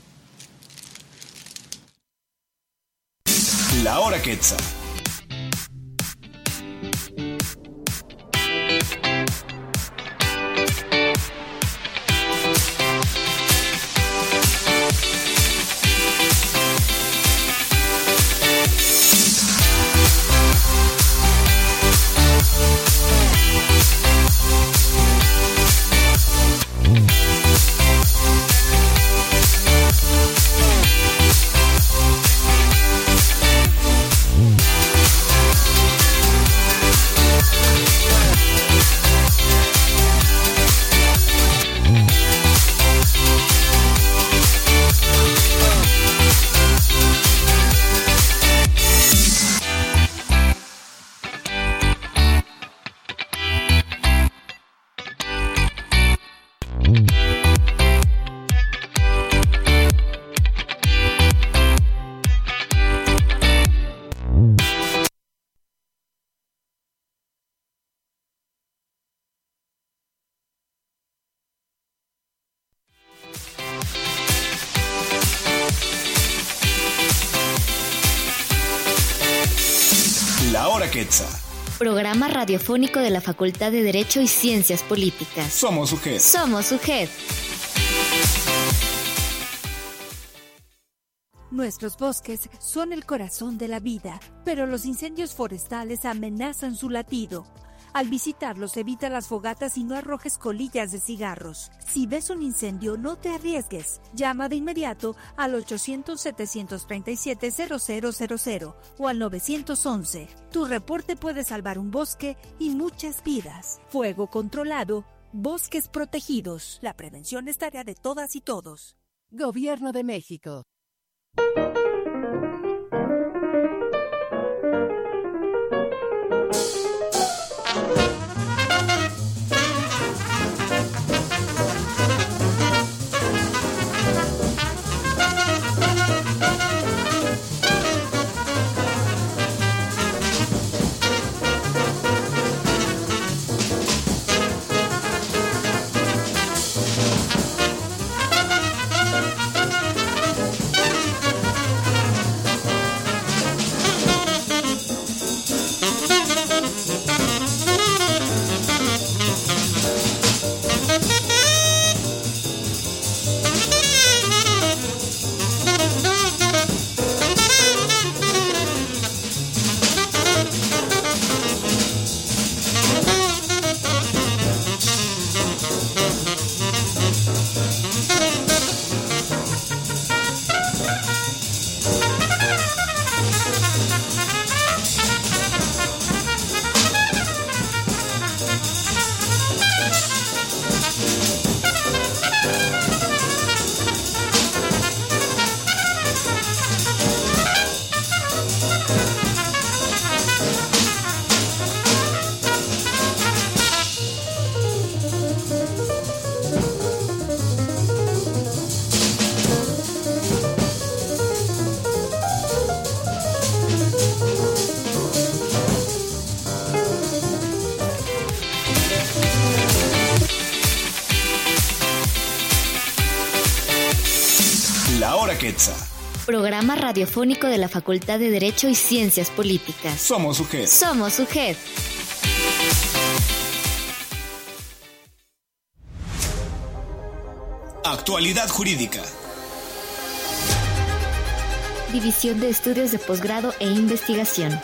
A: La hora Quetzal. La hora Quetzal.
B: Programa radiofónico de la Facultad de Derecho y Ciencias Políticas.
A: Somos UGED.
B: Somos UGED.
F: Nuestros bosques son el corazón de la vida, pero los incendios forestales amenazan su latido. Al visitarlos, evita las fogatas y no arrojes colillas de cigarros. Si ves un incendio, no te arriesgues. Llama de inmediato al 800-737-0000 o al 911. Tu reporte puede salvar un bosque y muchas vidas. Fuego controlado Bosques protegidos. La prevención es tarea de todas y todos.
A: Gobierno de México.
G: La Hora Quetzal.
B: Programa radiofónico de la Facultad de Derecho y Ciencias Políticas.
G: Somos UGED.
B: Somos UGED.
G: Actualidad jurídica.
B: División de Estudios de Posgrado e Investigación.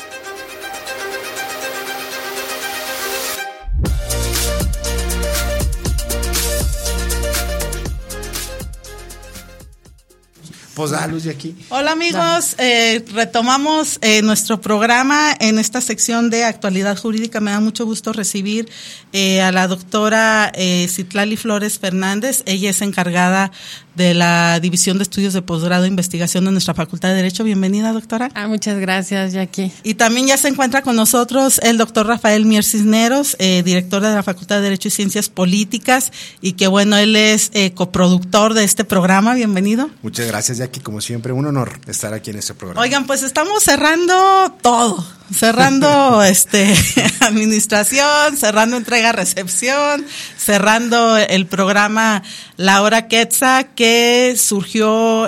H: Pues da luz de aquí.
C: Hola amigos, retomamos nuestro programa en esta sección de actualidad jurídica. Me da mucho gusto recibir a la doctora Citlali Flores Fernández. Ella es encargada de la División de Estudios de Posgrado e Investigación de nuestra Facultad de Derecho. Bienvenida, doctora.
I: Muchas gracias, Jackie.
C: Y también ya se encuentra con nosotros el doctor Rafael Mier Cisneros, director de la Facultad de Derecho y Ciencias Políticas, y que bueno, él es coproductor de este programa. Bienvenido.
H: Muchas gracias, Jackie. Como siempre, un honor estar aquí en este programa.
C: Oigan, pues estamos cerrando todo. Cerrando administración, cerrando entrega-recepción, cerrando el programa La Hora Quetzal, que surgió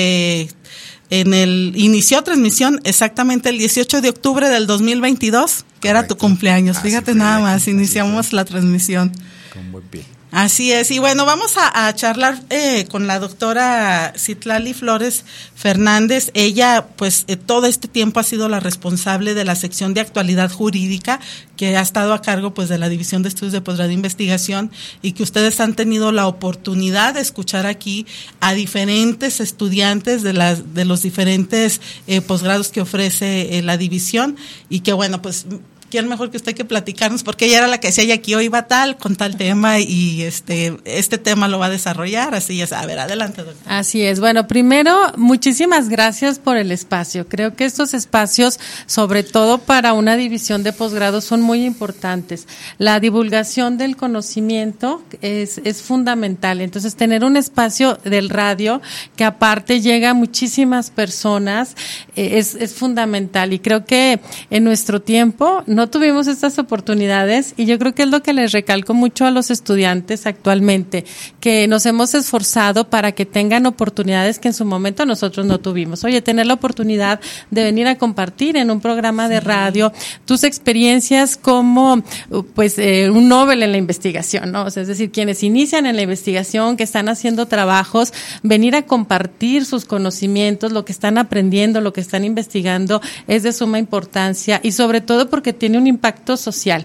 C: inició transmisión exactamente el 18 de octubre del 2022, que era tu cumpleaños. Fíjate nada más, iniciamos la transmisión.
H: Con buen pie.
C: Así es, y bueno, vamos a charlar con la doctora Citlali Flores Fernández. Ella, pues, todo este tiempo ha sido la responsable de la sección de actualidad jurídica, que ha estado a cargo, pues, de la División de Estudios de Posgrado e Investigación, y que ustedes han tenido la oportunidad de escuchar aquí a diferentes estudiantes de los diferentes posgrados que ofrece la división, y que, bueno, pues, ¿quién mejor que usted que platicarnos? Porque ella era la que decía, y aquí hoy va tal, con tal tema, y este tema lo va a desarrollar, así es. A ver, adelante, doctora.
I: Así es. Bueno, primero, muchísimas gracias por el espacio. Creo que estos espacios, sobre todo para una división de posgrado, son muy importantes. La divulgación del conocimiento es fundamental. Entonces, tener un espacio del radio que aparte llega a muchísimas personas es fundamental. Y creo que en nuestro tiempo no tuvimos estas oportunidades, y yo creo que es lo que les recalco mucho a los estudiantes actualmente, que nos hemos esforzado para que tengan oportunidades que en su momento nosotros no tuvimos. Oye, tener la oportunidad de venir a compartir en un programa de radio tus experiencias como un Nobel en la investigación, ¿no? O sea, es decir, quienes inician en la investigación, que están haciendo trabajos, venir a compartir sus conocimientos, lo que están aprendiendo, lo que están investigando, es de suma importancia, y sobre todo porque tiene tiene un impacto social.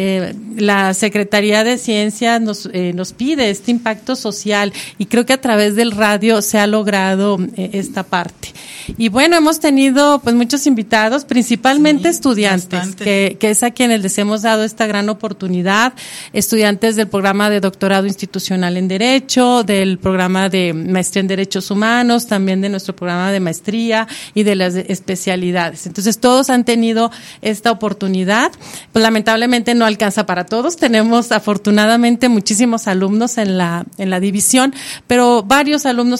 I: La Secretaría de Ciencias nos pide este impacto social y creo que a través del radio se ha logrado esta parte. Y bueno, hemos tenido pues muchos invitados, principalmente estudiantes, que es a quienes les hemos dado esta gran oportunidad, estudiantes del programa de doctorado institucional en Derecho, del programa de maestría en Derechos Humanos, también de nuestro programa de maestría y de las especialidades. Entonces, todos han tenido esta oportunidad. Pues lamentablemente no alcanza para todos. Tenemos afortunadamente muchísimos alumnos en la división, pero varios alumnos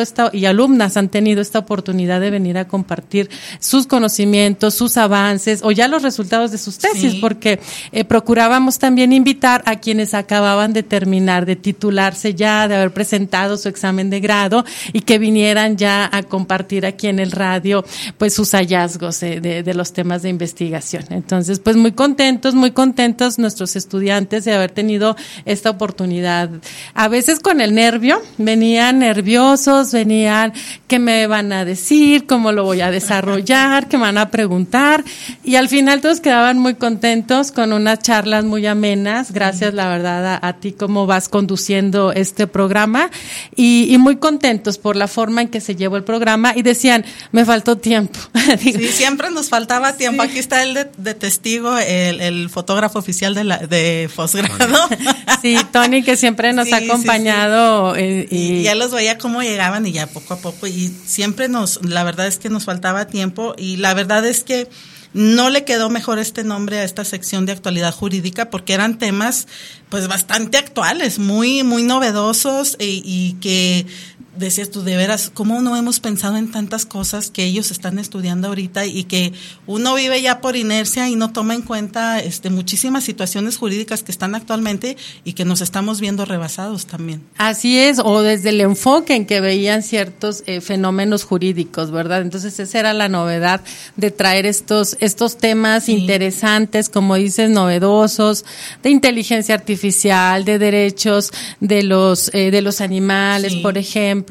I: y alumnas han tenido esta oportunidad de venir a compartir sus conocimientos, sus avances o ya los resultados de sus tesis, porque procurábamos también invitar a quienes acababan de terminar, de titularse ya, de haber presentado su examen de grado y que vinieran ya a compartir aquí en el radio pues sus hallazgos de los temas de investigación. Entonces, pues muy contentos nuestros estudiantes de haber tenido esta oportunidad. A veces con el nervio, venían nerviosos, venían, ¿qué me van a decir? ¿Cómo lo voy a desarrollar? ¿Qué me van a preguntar? Y al final todos quedaban muy contentos con unas charlas muy amenas. Gracias, la verdad, a ti cómo vas conduciendo este programa y muy contentos por la forma en que se llevó el programa y decían, me faltó tiempo.
C: Sí, siempre nos faltaba tiempo. Aquí está el de testigo, el fotógrafo oficial de posgrado.
I: Sí, Tony, que siempre nos ha acompañado.
C: Y ya los veía cómo llegaban y ya poco a poco y siempre la verdad es que nos faltaba tiempo y la verdad es que no le quedó mejor este nombre a esta sección de actualidad jurídica porque eran temas pues bastante actuales, muy muy novedosos y que decías tú, de veras, ¿cómo no hemos pensado en tantas cosas que ellos están estudiando ahorita y que uno vive ya por inercia y no toma en cuenta muchísimas situaciones jurídicas que están actualmente y que nos estamos viendo rebasados también?
I: Así es, o desde el enfoque en que veían ciertos fenómenos jurídicos, ¿verdad? Entonces esa era la novedad de traer estos temas interesantes, como dices, novedosos, de inteligencia artificial, de derechos de los animales, por ejemplo,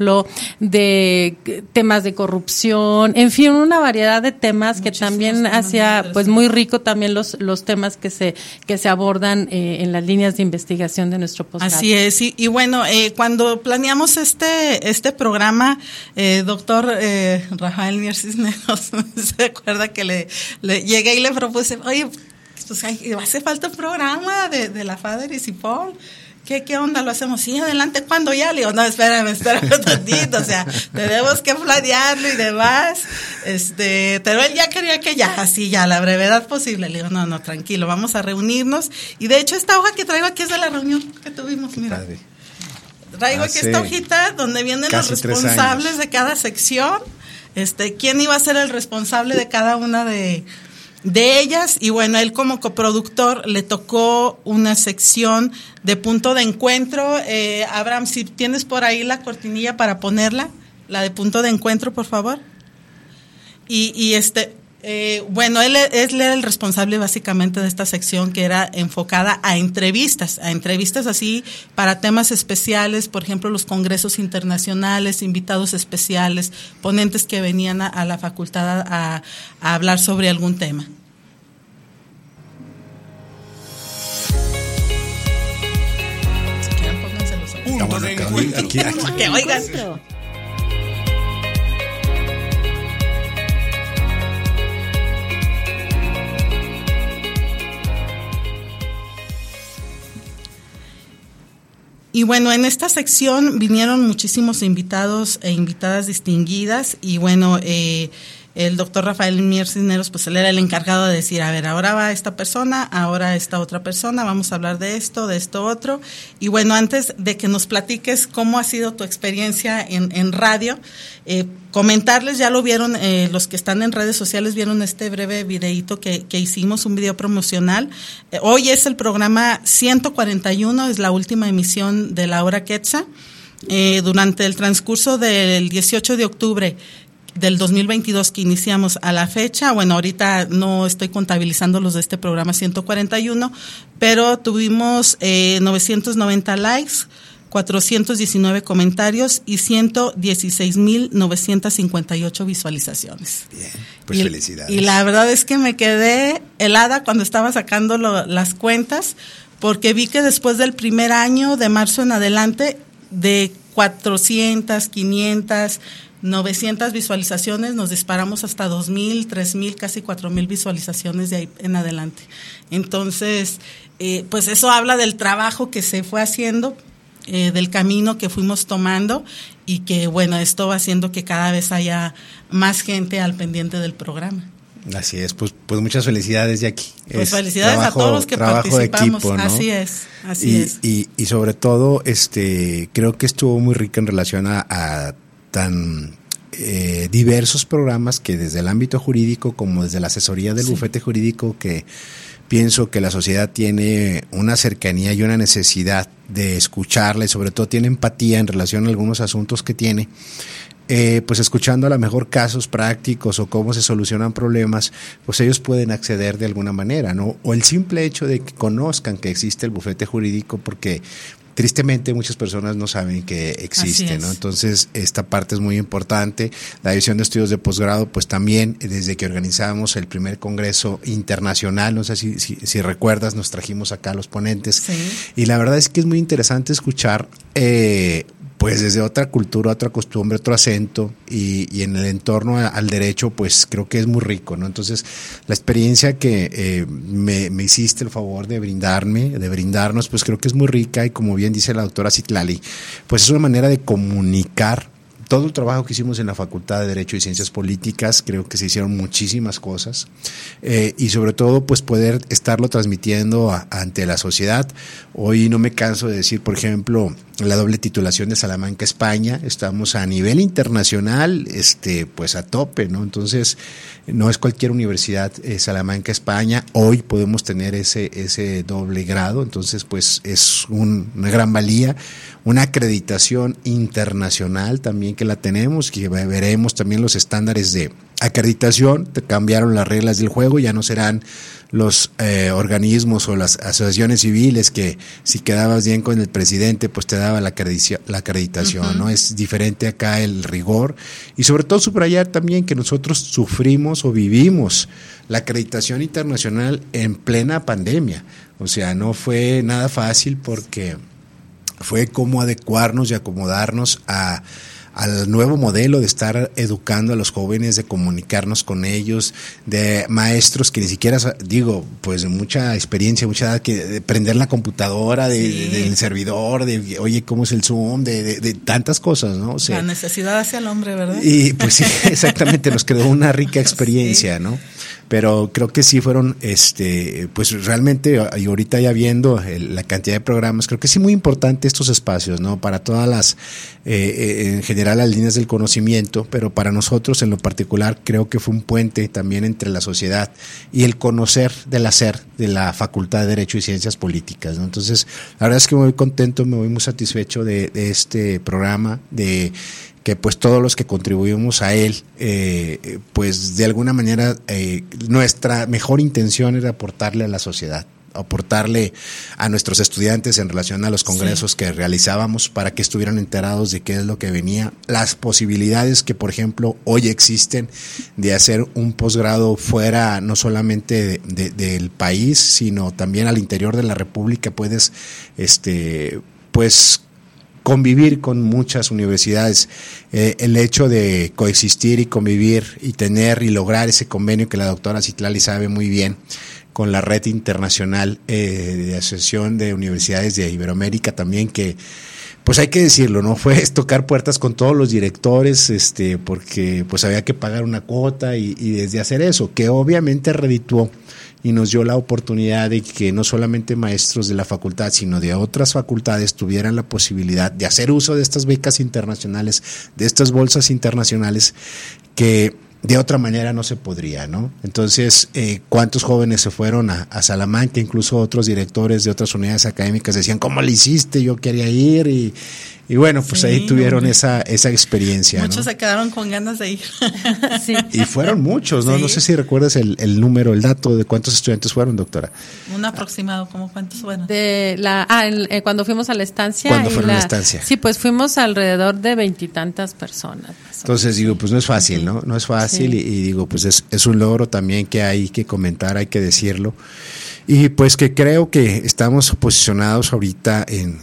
I: de temas de corrupción, en fin, una variedad de temas que también hacía pues muy rico también los temas que se abordan en las líneas de investigación de nuestro posgrado.
C: Así es, y bueno, cuando planeamos este programa, doctor Rafael Mier Cisneros, se acuerda que le llegué y le propuse, oye, pues hace falta un programa de la Fader y Cipoll. ¿Qué onda? ¿Lo hacemos? Sí, adelante, ¿cuándo ya? Le digo, no, espérame un tantito, o sea, tenemos que planearlo y demás, pero él ya quería que ya, así ya, a la brevedad posible. Le digo, no, tranquilo, vamos a reunirnos, y de hecho esta hoja que traigo aquí es de la reunión que tuvimos, mira. Padre. Traigo aquí esta hojita donde vienen los responsables de cada sección, quién iba a ser el responsable de cada una de ellas, y bueno, él como coproductor le tocó una sección de punto de encuentro. Abraham, si tienes por ahí la cortinilla para ponerla, la de punto de encuentro, por favor. Bueno, él era el responsable básicamente de esta sección que era enfocada a entrevistas así para temas especiales, por ejemplo, los congresos internacionales, invitados especiales, ponentes que venían a la facultad a hablar sobre algún tema. Si quieren, pónganse los
H: punto de encuentro. Aquí.
C: Que oigan. Y bueno, en esta sección vinieron muchísimos invitados e invitadas distinguidas y bueno, el doctor Rafael Mier Cisneros, pues él era el encargado de decir, a ver, ahora va esta persona, ahora esta otra persona, vamos a hablar de esto otro. Y bueno, antes de que nos platiques cómo ha sido tu experiencia en radio, comentarles, ya lo vieron, los que están en redes sociales vieron este breve videíto que hicimos, un video promocional. Hoy es el programa 141, es la última emisión de la hora Quetzal. Durante el transcurso del 18 de octubre del 2022 que iniciamos a la fecha, bueno, ahorita no estoy contabilizando los de este programa 141, pero tuvimos 990 likes, 419 comentarios y 116,958 visualizaciones.
H: Bien, pues felicidades.
C: Y la verdad es que me quedé helada cuando estaba sacando las cuentas, porque vi que después del primer año, de marzo en adelante, de 400, 500, 900 visualizaciones, nos disparamos hasta 2,000, 3,000, casi 4,000 visualizaciones de ahí en adelante. Entonces, pues eso habla del trabajo que se fue haciendo, del camino que fuimos tomando, y que bueno, esto va haciendo que cada vez haya más gente al pendiente del programa.
H: Así es, pues muchas felicidades, Jackie.
C: Pues felicidades a todos los que participamos. Equipo, ¿no? Así es.
H: Y sobre todo, creo que estuvo muy rica en relación a tan diversos programas que desde el ámbito jurídico como desde la asesoría del bufete jurídico, que pienso que la sociedad tiene una cercanía y una necesidad de escucharla, y sobre todo tiene empatía en relación a algunos asuntos que tiene. Pues escuchando a lo mejor casos prácticos o cómo se solucionan problemas, pues ellos pueden acceder de alguna manera, ¿no? O el simple hecho de que conozcan que existe el bufete jurídico, porque tristemente muchas personas no saben que existe, ¿no? Entonces, esta parte es muy importante. La División de Estudios de Posgrado, pues también, desde que organizamos el primer congreso internacional, no sé si recuerdas, nos trajimos acá a los ponentes. Sí. Y la verdad es que es muy interesante escuchar, pues desde otra cultura, otra costumbre, otro acento, y en el entorno al derecho, pues creo que es muy rico, ¿no? Entonces, la experiencia que me hiciste el favor de brindarnos, pues creo que es muy rica, y como bien dice la doctora Citlali, pues es una manera de comunicar todo el trabajo que hicimos en la Facultad de Derecho y Ciencias Políticas. Creo que se hicieron muchísimas cosas, y sobre todo pues poder estarlo transmitiendo ante la sociedad. Hoy no me canso de decir, por ejemplo, la doble titulación de Salamanca, España, estamos a nivel internacional, pues a tope, ¿no? Entonces, no es cualquier universidad, Salamanca, España. Hoy podemos tener ese doble grado, entonces pues es una gran valía, una acreditación internacional también que la tenemos, que veremos también los estándares de acreditación. Te cambiaron las reglas del juego, ya no serán los organismos o las asociaciones civiles que si quedabas bien con el presidente pues te daba la acreditación, uh-huh. ¿no? Es diferente acá el rigor, y sobre todo subrayar también que nosotros sufrimos o vivimos la acreditación internacional en plena pandemia. O sea, no fue nada fácil, porque fue como adecuarnos y acomodarnos al nuevo modelo de estar educando a los jóvenes, de comunicarnos con ellos, de maestros que ni siquiera, digo, pues de mucha experiencia, mucha edad, que de prender la computadora del servidor, de oye, ¿cómo es el Zoom? De tantas cosas, ¿no? O sea,
C: la necesidad hacia el hombre, ¿verdad?
H: Y pues sí, exactamente, nos quedó una rica experiencia, sí. ¿no? Pero creo que sí fueron, pues realmente, y ahorita ya viendo la cantidad de programas, creo que sí muy importante estos espacios, ¿no? Para todas las, en general, las líneas del conocimiento, pero para nosotros en lo particular creo que fue un puente también entre la sociedad y el conocer del hacer de la Facultad de Derecho y Ciencias Políticas, ¿no? Entonces, la verdad es que me voy contento, me voy muy satisfecho de este programa, de que pues todos los que contribuimos a él, pues de alguna manera nuestra mejor intención era aportarle a la sociedad, aportarle a nuestros estudiantes en relación a los congresos que realizábamos, para que estuvieran enterados de qué es lo que venía, las posibilidades que por ejemplo hoy existen de hacer un posgrado fuera, no solamente del país, sino también al interior de la República. Puedes pues convivir con muchas universidades. El hecho de coexistir y convivir y tener y lograr ese convenio que la doctora Citlali sabe muy bien con la red internacional de asociación de universidades de Iberoamérica también, que pues hay que decirlo, ¿no? Fue tocar puertas con todos los directores, porque pues había que pagar una cuota y desde hacer eso, que obviamente redituó y nos dio la oportunidad de que no solamente maestros de la facultad, sino de otras facultades tuvieran la posibilidad de hacer uso de estas becas internacionales, de estas bolsas internacionales, que de otra manera no se podría, ¿no? Entonces, ¿cuántos jóvenes se fueron a Salamanca? Incluso otros directores de otras unidades académicas decían, ¿cómo le hiciste? Yo quería ir, Y bueno, pues ahí tuvieron esa experiencia.
C: Muchos,
H: ¿no?
C: se quedaron con ganas de ir.
I: Sí.
H: Y fueron muchos, ¿no? Sí. No sé si recuerdas el número, el dato de cuántos estudiantes fueron, doctora.
C: Un aproximado, ¿cómo cuántos fueron?
I: Cuando fuimos a la estancia.
H: Cuando fueron a la estancia.
I: Sí, pues fuimos alrededor de 20 y tantas personas.
H: Entonces digo, pues no es fácil, ¿no? No es fácil y digo, pues es un logro también que hay que comentar, hay que decirlo. Y pues que creo que estamos posicionados ahorita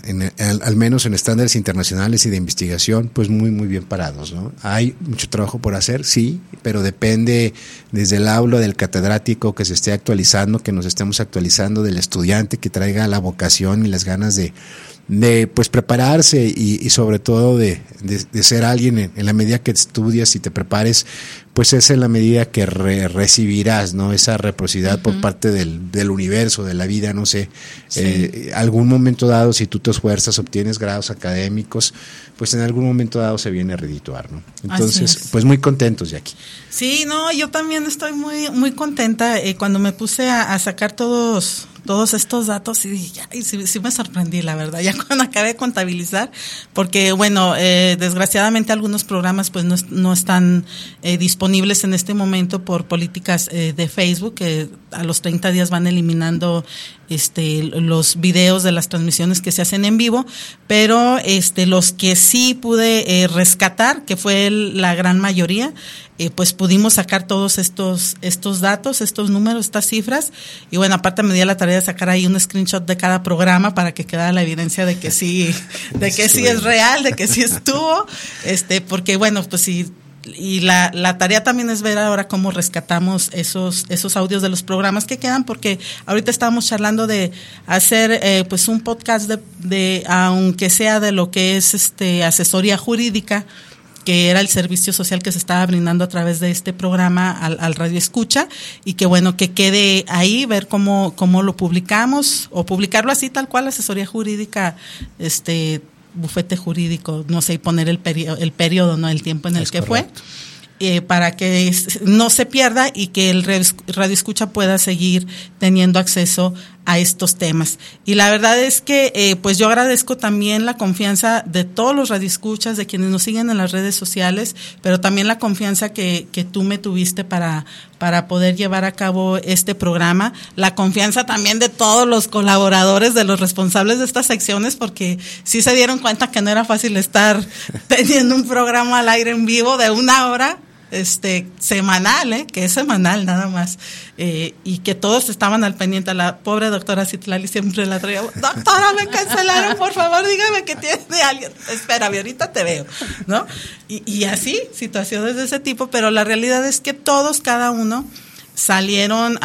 H: al menos en estándares internacionales y de investigación, pues muy, muy bien parados, ¿no? Hay mucho trabajo por hacer, sí, pero depende desde el aula del catedrático que se esté actualizando, que nos estemos actualizando, del estudiante que traiga la vocación y las ganas de pues prepararse y sobre todo de ser alguien en la medida que estudias y te prepares, pues es en la medida que recibirás, ¿no? Esa reciprocidad por parte del universo, de la vida, no sé. Sí. Algún momento dado, si tú te esfuerzas, obtienes grados académicos, pues en algún momento dado se viene a redituar, ¿no? Entonces, pues muy contentos, Jackie.
C: Sí, no, yo también estoy muy, muy contenta. Cuando me puse a sacar todos estos datos y dije, ay, sí me sorprendí, la verdad, ya cuando acabé de contabilizar, porque bueno, desgraciadamente algunos programas pues no están disponibles en este momento por políticas de Facebook, que a los 30 días van eliminando los videos de las transmisiones que se hacen en vivo, pero los que sí pude rescatar, que fue la gran mayoría, pues pudimos sacar todos estos datos, estos números, estas cifras, y bueno, aparte me di la tarea de sacar ahí un screenshot de cada programa para que quedara la evidencia de que sí, sí es real, de que sí estuvo, porque bueno, pues sí. Y la tarea también es ver ahora cómo rescatamos esos audios de los programas que quedan, porque ahorita estábamos charlando de hacer pues un podcast de aunque sea de lo que es asesoría jurídica, que era el servicio social que se estaba brindando a través de este programa al Radio Escucha, y que bueno, que quede ahí, ver cómo lo publicamos, o publicarlo así tal cual, asesoría jurídica, bufete jurídico, no sé, y poner el periodo, ¿no? El tiempo en el que correcto. Fue, para que no se pierda y que el Radio Escucha pueda seguir teniendo acceso a estos temas. Y la verdad es que pues yo agradezco también la confianza de todos los radioescuchas, de quienes nos siguen en las redes sociales, pero también la confianza que tú me tuviste para poder llevar a cabo este programa, la confianza también de todos los colaboradores, de los responsables de estas secciones, porque sí se dieron cuenta que no era fácil estar teniendo un programa al aire en vivo de 1 hora, semanal, que es semanal nada más, y que todos estaban al pendiente. La pobre doctora Citlali siempre la traía, doctora, me cancelaron, por favor, dígame que tiene alguien, espérame, ahorita te veo, ¿no? Y así, situaciones de ese tipo, pero la realidad es que todos, cada uno, salieron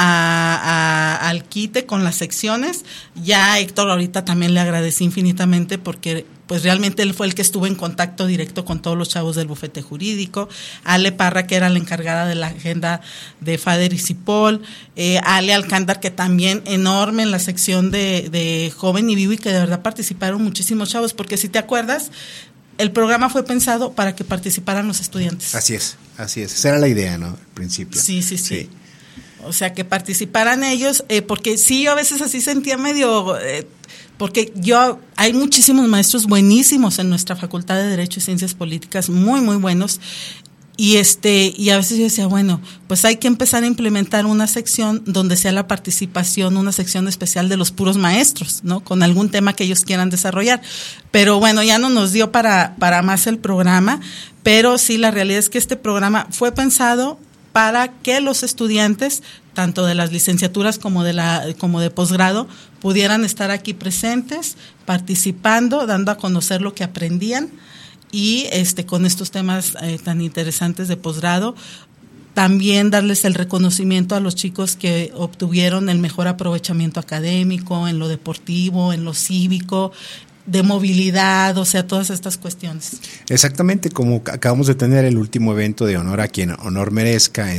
C: al quite con las secciones. Ya Héctor ahorita también le agradecí infinitamente, porque pues realmente él fue el que estuvo en contacto directo con todos los chavos del bufete jurídico. Ale Parra, que era la encargada de la agenda de Fader y Cipol, Ale Alcándar, que también enorme en la sección de Joven y Vivo, y que de verdad participaron muchísimos chavos, porque si te acuerdas, el programa fue pensado para que participaran los estudiantes.
H: Así es. Esa era la idea, ¿no? Al principio.
C: Sí. O sea, que participaran ellos, porque sí, yo a veces así sentía medio, porque hay muchísimos maestros buenísimos en nuestra Facultad de Derecho y Ciencias Políticas, muy, muy buenos, y a veces yo decía, bueno, pues hay que empezar a implementar una sección donde sea la participación, una sección especial de los puros maestros, ¿no? Con algún tema que ellos quieran desarrollar. Pero bueno, ya no nos dio para más el programa, pero sí, la realidad es que este programa fue pensado para que los estudiantes, tanto de las licenciaturas como de posgrado, pudieran estar aquí presentes, participando, dando a conocer lo que aprendían, y con estos temas tan interesantes de posgrado, también darles el reconocimiento a los chicos que obtuvieron el mejor aprovechamiento académico, en lo deportivo, en lo cívico, de movilidad, o sea, todas estas cuestiones.
H: Exactamente, como acabamos de tener el último evento de honor a quien honor merezca,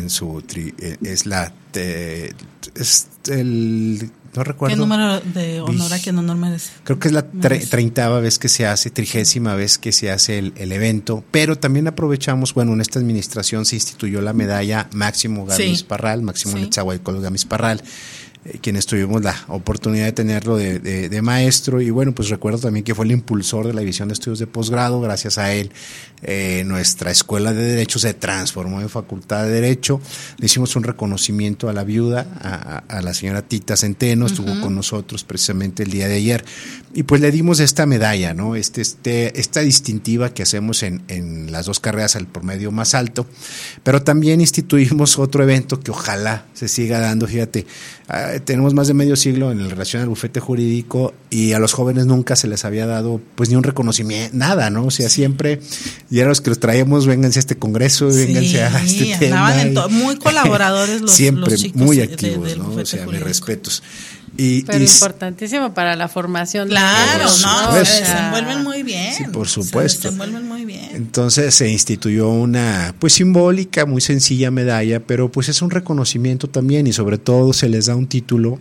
H: no recuerdo.
C: ¿Qué número de honor a quien honor merece?
H: Creo que es la 30ª vez que se hace, 30ª vez que se hace el evento, pero también aprovechamos, bueno, en esta administración se instituyó la medalla Máximo Gamis Parral, Máximo Netzahualcóyotl Gamis Parral, quienes tuvimos la oportunidad de tenerlo de maestro, y bueno, pues recuerdo también que fue el impulsor de la división de estudios de posgrado. Gracias a él, nuestra escuela de Derecho se transformó en Facultad de Derecho. Le hicimos un reconocimiento a la viuda, a la señora Tita Centeno, estuvo con nosotros precisamente el día de ayer, y pues le dimos esta medalla, ¿no? Esta distintiva que hacemos en las dos carreras al promedio más alto, pero también instituimos otro evento que ojalá se siga dando. Fíjate, tenemos más de medio siglo en relación al bufete jurídico, y a los jóvenes nunca se les había dado pues ni un reconocimiento, nada, ¿no? O sea, siempre, y a los que los traemos, vénganse a este congreso, vénganse a este tema.
C: Muy colaboradores los
H: siempre
C: chicos
H: muy activos,
C: del
H: ¿no?
C: bufete
H: O sea,
C: jurídico.
H: mis respetos.
I: Pero importantísimo para la formación.
C: Claro,
H: no,
C: se desenvuelven muy bien.
H: Sí, por supuesto.
C: Se desenvuelven muy bien.
H: Entonces se instituyó una, pues simbólica, muy sencilla medalla, pero pues es un reconocimiento también, y sobre todo se les da un título,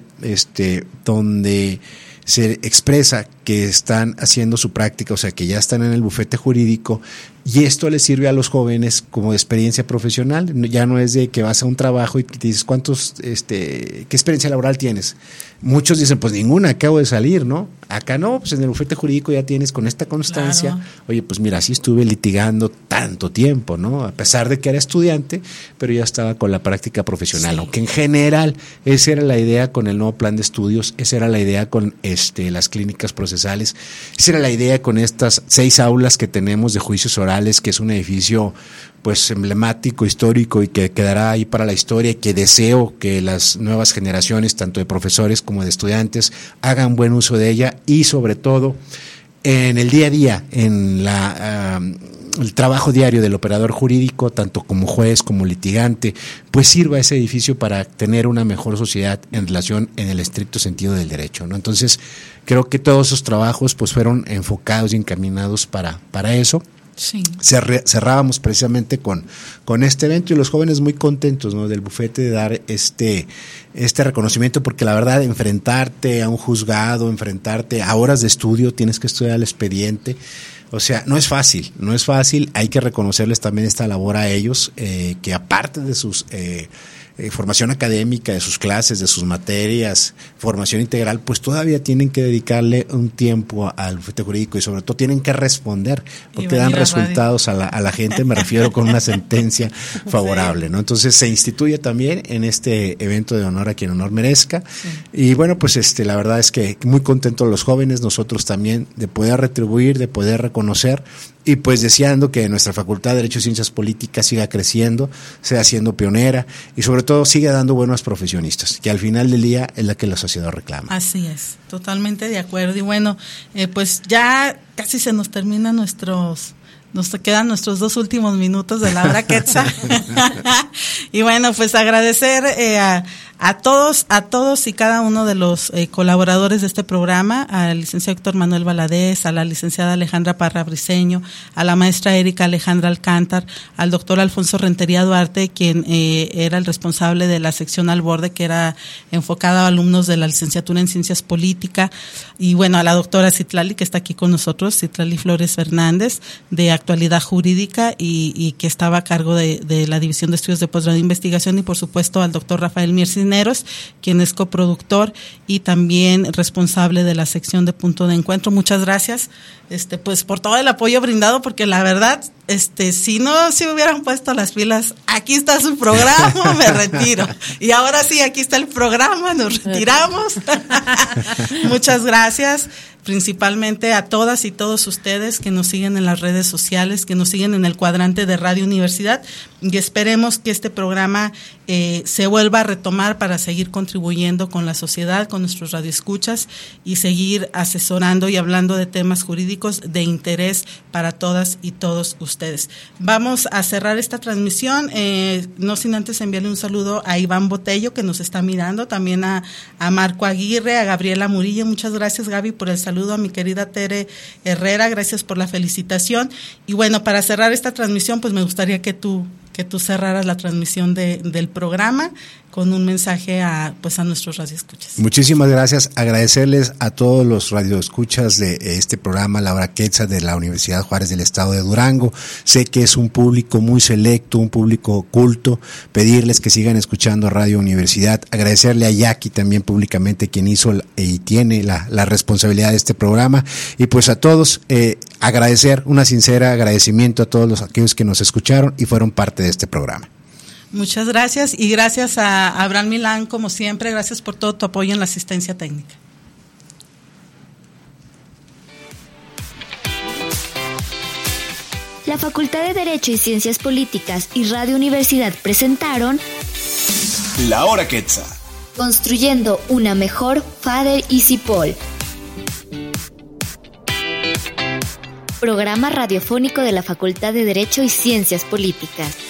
H: donde se expresa que están haciendo su práctica, o sea, que ya están en el bufete jurídico, y esto les sirve a los jóvenes como de experiencia profesional. Ya no es de que vas a un trabajo y te dices, ¿qué experiencia laboral tienes? Muchos dicen, pues ninguna, acabo de salir, ¿no? Acá no, pues en el bufete jurídico ya tienes con esta constancia. Claro. Oye, pues mira, sí estuve litigando tanto tiempo, ¿no? A pesar de que era estudiante, pero ya estaba con la práctica profesional, sí. Aunque en general esa era la idea con el nuevo plan de estudios, esa era la idea con las clínicas procesales, esa era la idea con estas 6 aulas que tenemos de juicios orales, que es un edificio pues emblemático, histórico, y que quedará ahí para la historia, y que deseo que las nuevas generaciones, tanto de profesores como de estudiantes, hagan buen uso de ella, y sobre todo en el día a día, en el trabajo diario del operador jurídico, tanto como juez como litigante, pues sirva ese edificio para tener una mejor sociedad en relación en el estricto sentido del derecho, ¿no? Entonces, creo que todos esos trabajos pues fueron enfocados y encaminados para eso.
C: Sí.
H: Cerrábamos precisamente con este evento, y los jóvenes muy contentos, ¿no? Del bufete, de dar este reconocimiento, porque la verdad, enfrentarte a un juzgado, enfrentarte a horas de estudio, tienes que estudiar el expediente. O sea, no es fácil, hay que reconocerles también esta labor a ellos, que aparte de sus formación académica, de sus clases, de sus materias, formación integral, pues todavía tienen que dedicarle un tiempo al bufete jurídico, y sobre todo tienen que responder, porque dan resultados a la gente, me refiero con una sentencia favorable, ¿no? Entonces se instituye también en este evento de honor a quien honor merezca, sí. Y bueno, pues la verdad es que muy contentos los jóvenes, nosotros también, de poder retribuir, de poder reconocer, y pues deseando que nuestra Facultad de Derecho y Ciencias Políticas siga creciendo, sea siendo pionera, y sobre todo siga dando buenos profesionistas, que al final del día es la que la sociedad reclama.
C: Así es, totalmente de acuerdo. Y bueno, pues ya casi se nos terminan nos quedan nuestros 2 últimos minutos de la hora Quetzal. Y bueno, pues agradecer a todos y cada uno de los colaboradores de este programa, al licenciado Héctor Manuel Valadez, a la licenciada Alejandra Parra Briceño, a la maestra Erika Alejandra Alcántar, al doctor Alfonso Rentería Duarte, quien era el responsable de la sección Al Borde, que era enfocada a alumnos de la licenciatura en Ciencias Políticas, y bueno, a la doctora Citlali, que está aquí con nosotros, Citlali Flores Fernández, de Actualidad Jurídica, y que estaba a cargo de la División de Estudios de Posgrado de Investigación, y por supuesto al doctor Rafael Mier Cisneros, quien es coproductor y también responsable de la sección de Punto de Encuentro. Muchas gracias, pues por todo el apoyo brindado, porque la verdad, si no se hubieran puesto las pilas, aquí está su programa, me retiro. Y ahora sí, aquí está el programa, nos retiramos. Muchas gracias, principalmente a todas y todos ustedes que nos siguen en las redes sociales, que nos siguen en el cuadrante de Radio Universidad, y esperemos que este programa se vuelva a retomar para seguir contribuyendo con la sociedad, con nuestros radioescuchas, y seguir asesorando y hablando de temas jurídicos de interés para todas y todos ustedes. Vamos a cerrar esta transmisión, no sin antes enviarle un saludo a Iván Botello, que nos está mirando, también a Marco Aguirre, a Gabriela Murillo. Muchas gracias, Gaby, por el saludo, a mi querida Tere Herrera, gracias por la felicitación. Y bueno, para cerrar esta transmisión, pues me gustaría que tú que tú cerraras la transmisión del programa con un mensaje a nuestros radioescuchas.
H: Muchísimas gracias. Agradecerles a todos los radioescuchas de este programa, La Hora Quetzal, de la Universidad Juárez del Estado de Durango. Sé que es un público muy selecto, un público culto. Pedirles que sigan escuchando Radio Universidad. Agradecerle a Jackie también públicamente, quien hizo y tiene la responsabilidad de este programa. Y pues a todos, agradecer, una sincera agradecimiento a todos aquellos que nos escucharon y fueron parte de este programa.
C: Muchas gracias, y gracias a Abraham Milán, como siempre. Gracias por todo tu apoyo en la asistencia técnica.
B: La Facultad de Derecho y Ciencias Políticas y Radio Universidad presentaron
G: La Hora Quetzal,
B: Construyendo una mejor Father y Cipol. Programa radiofónico de la Facultad de Derecho y Ciencias Políticas.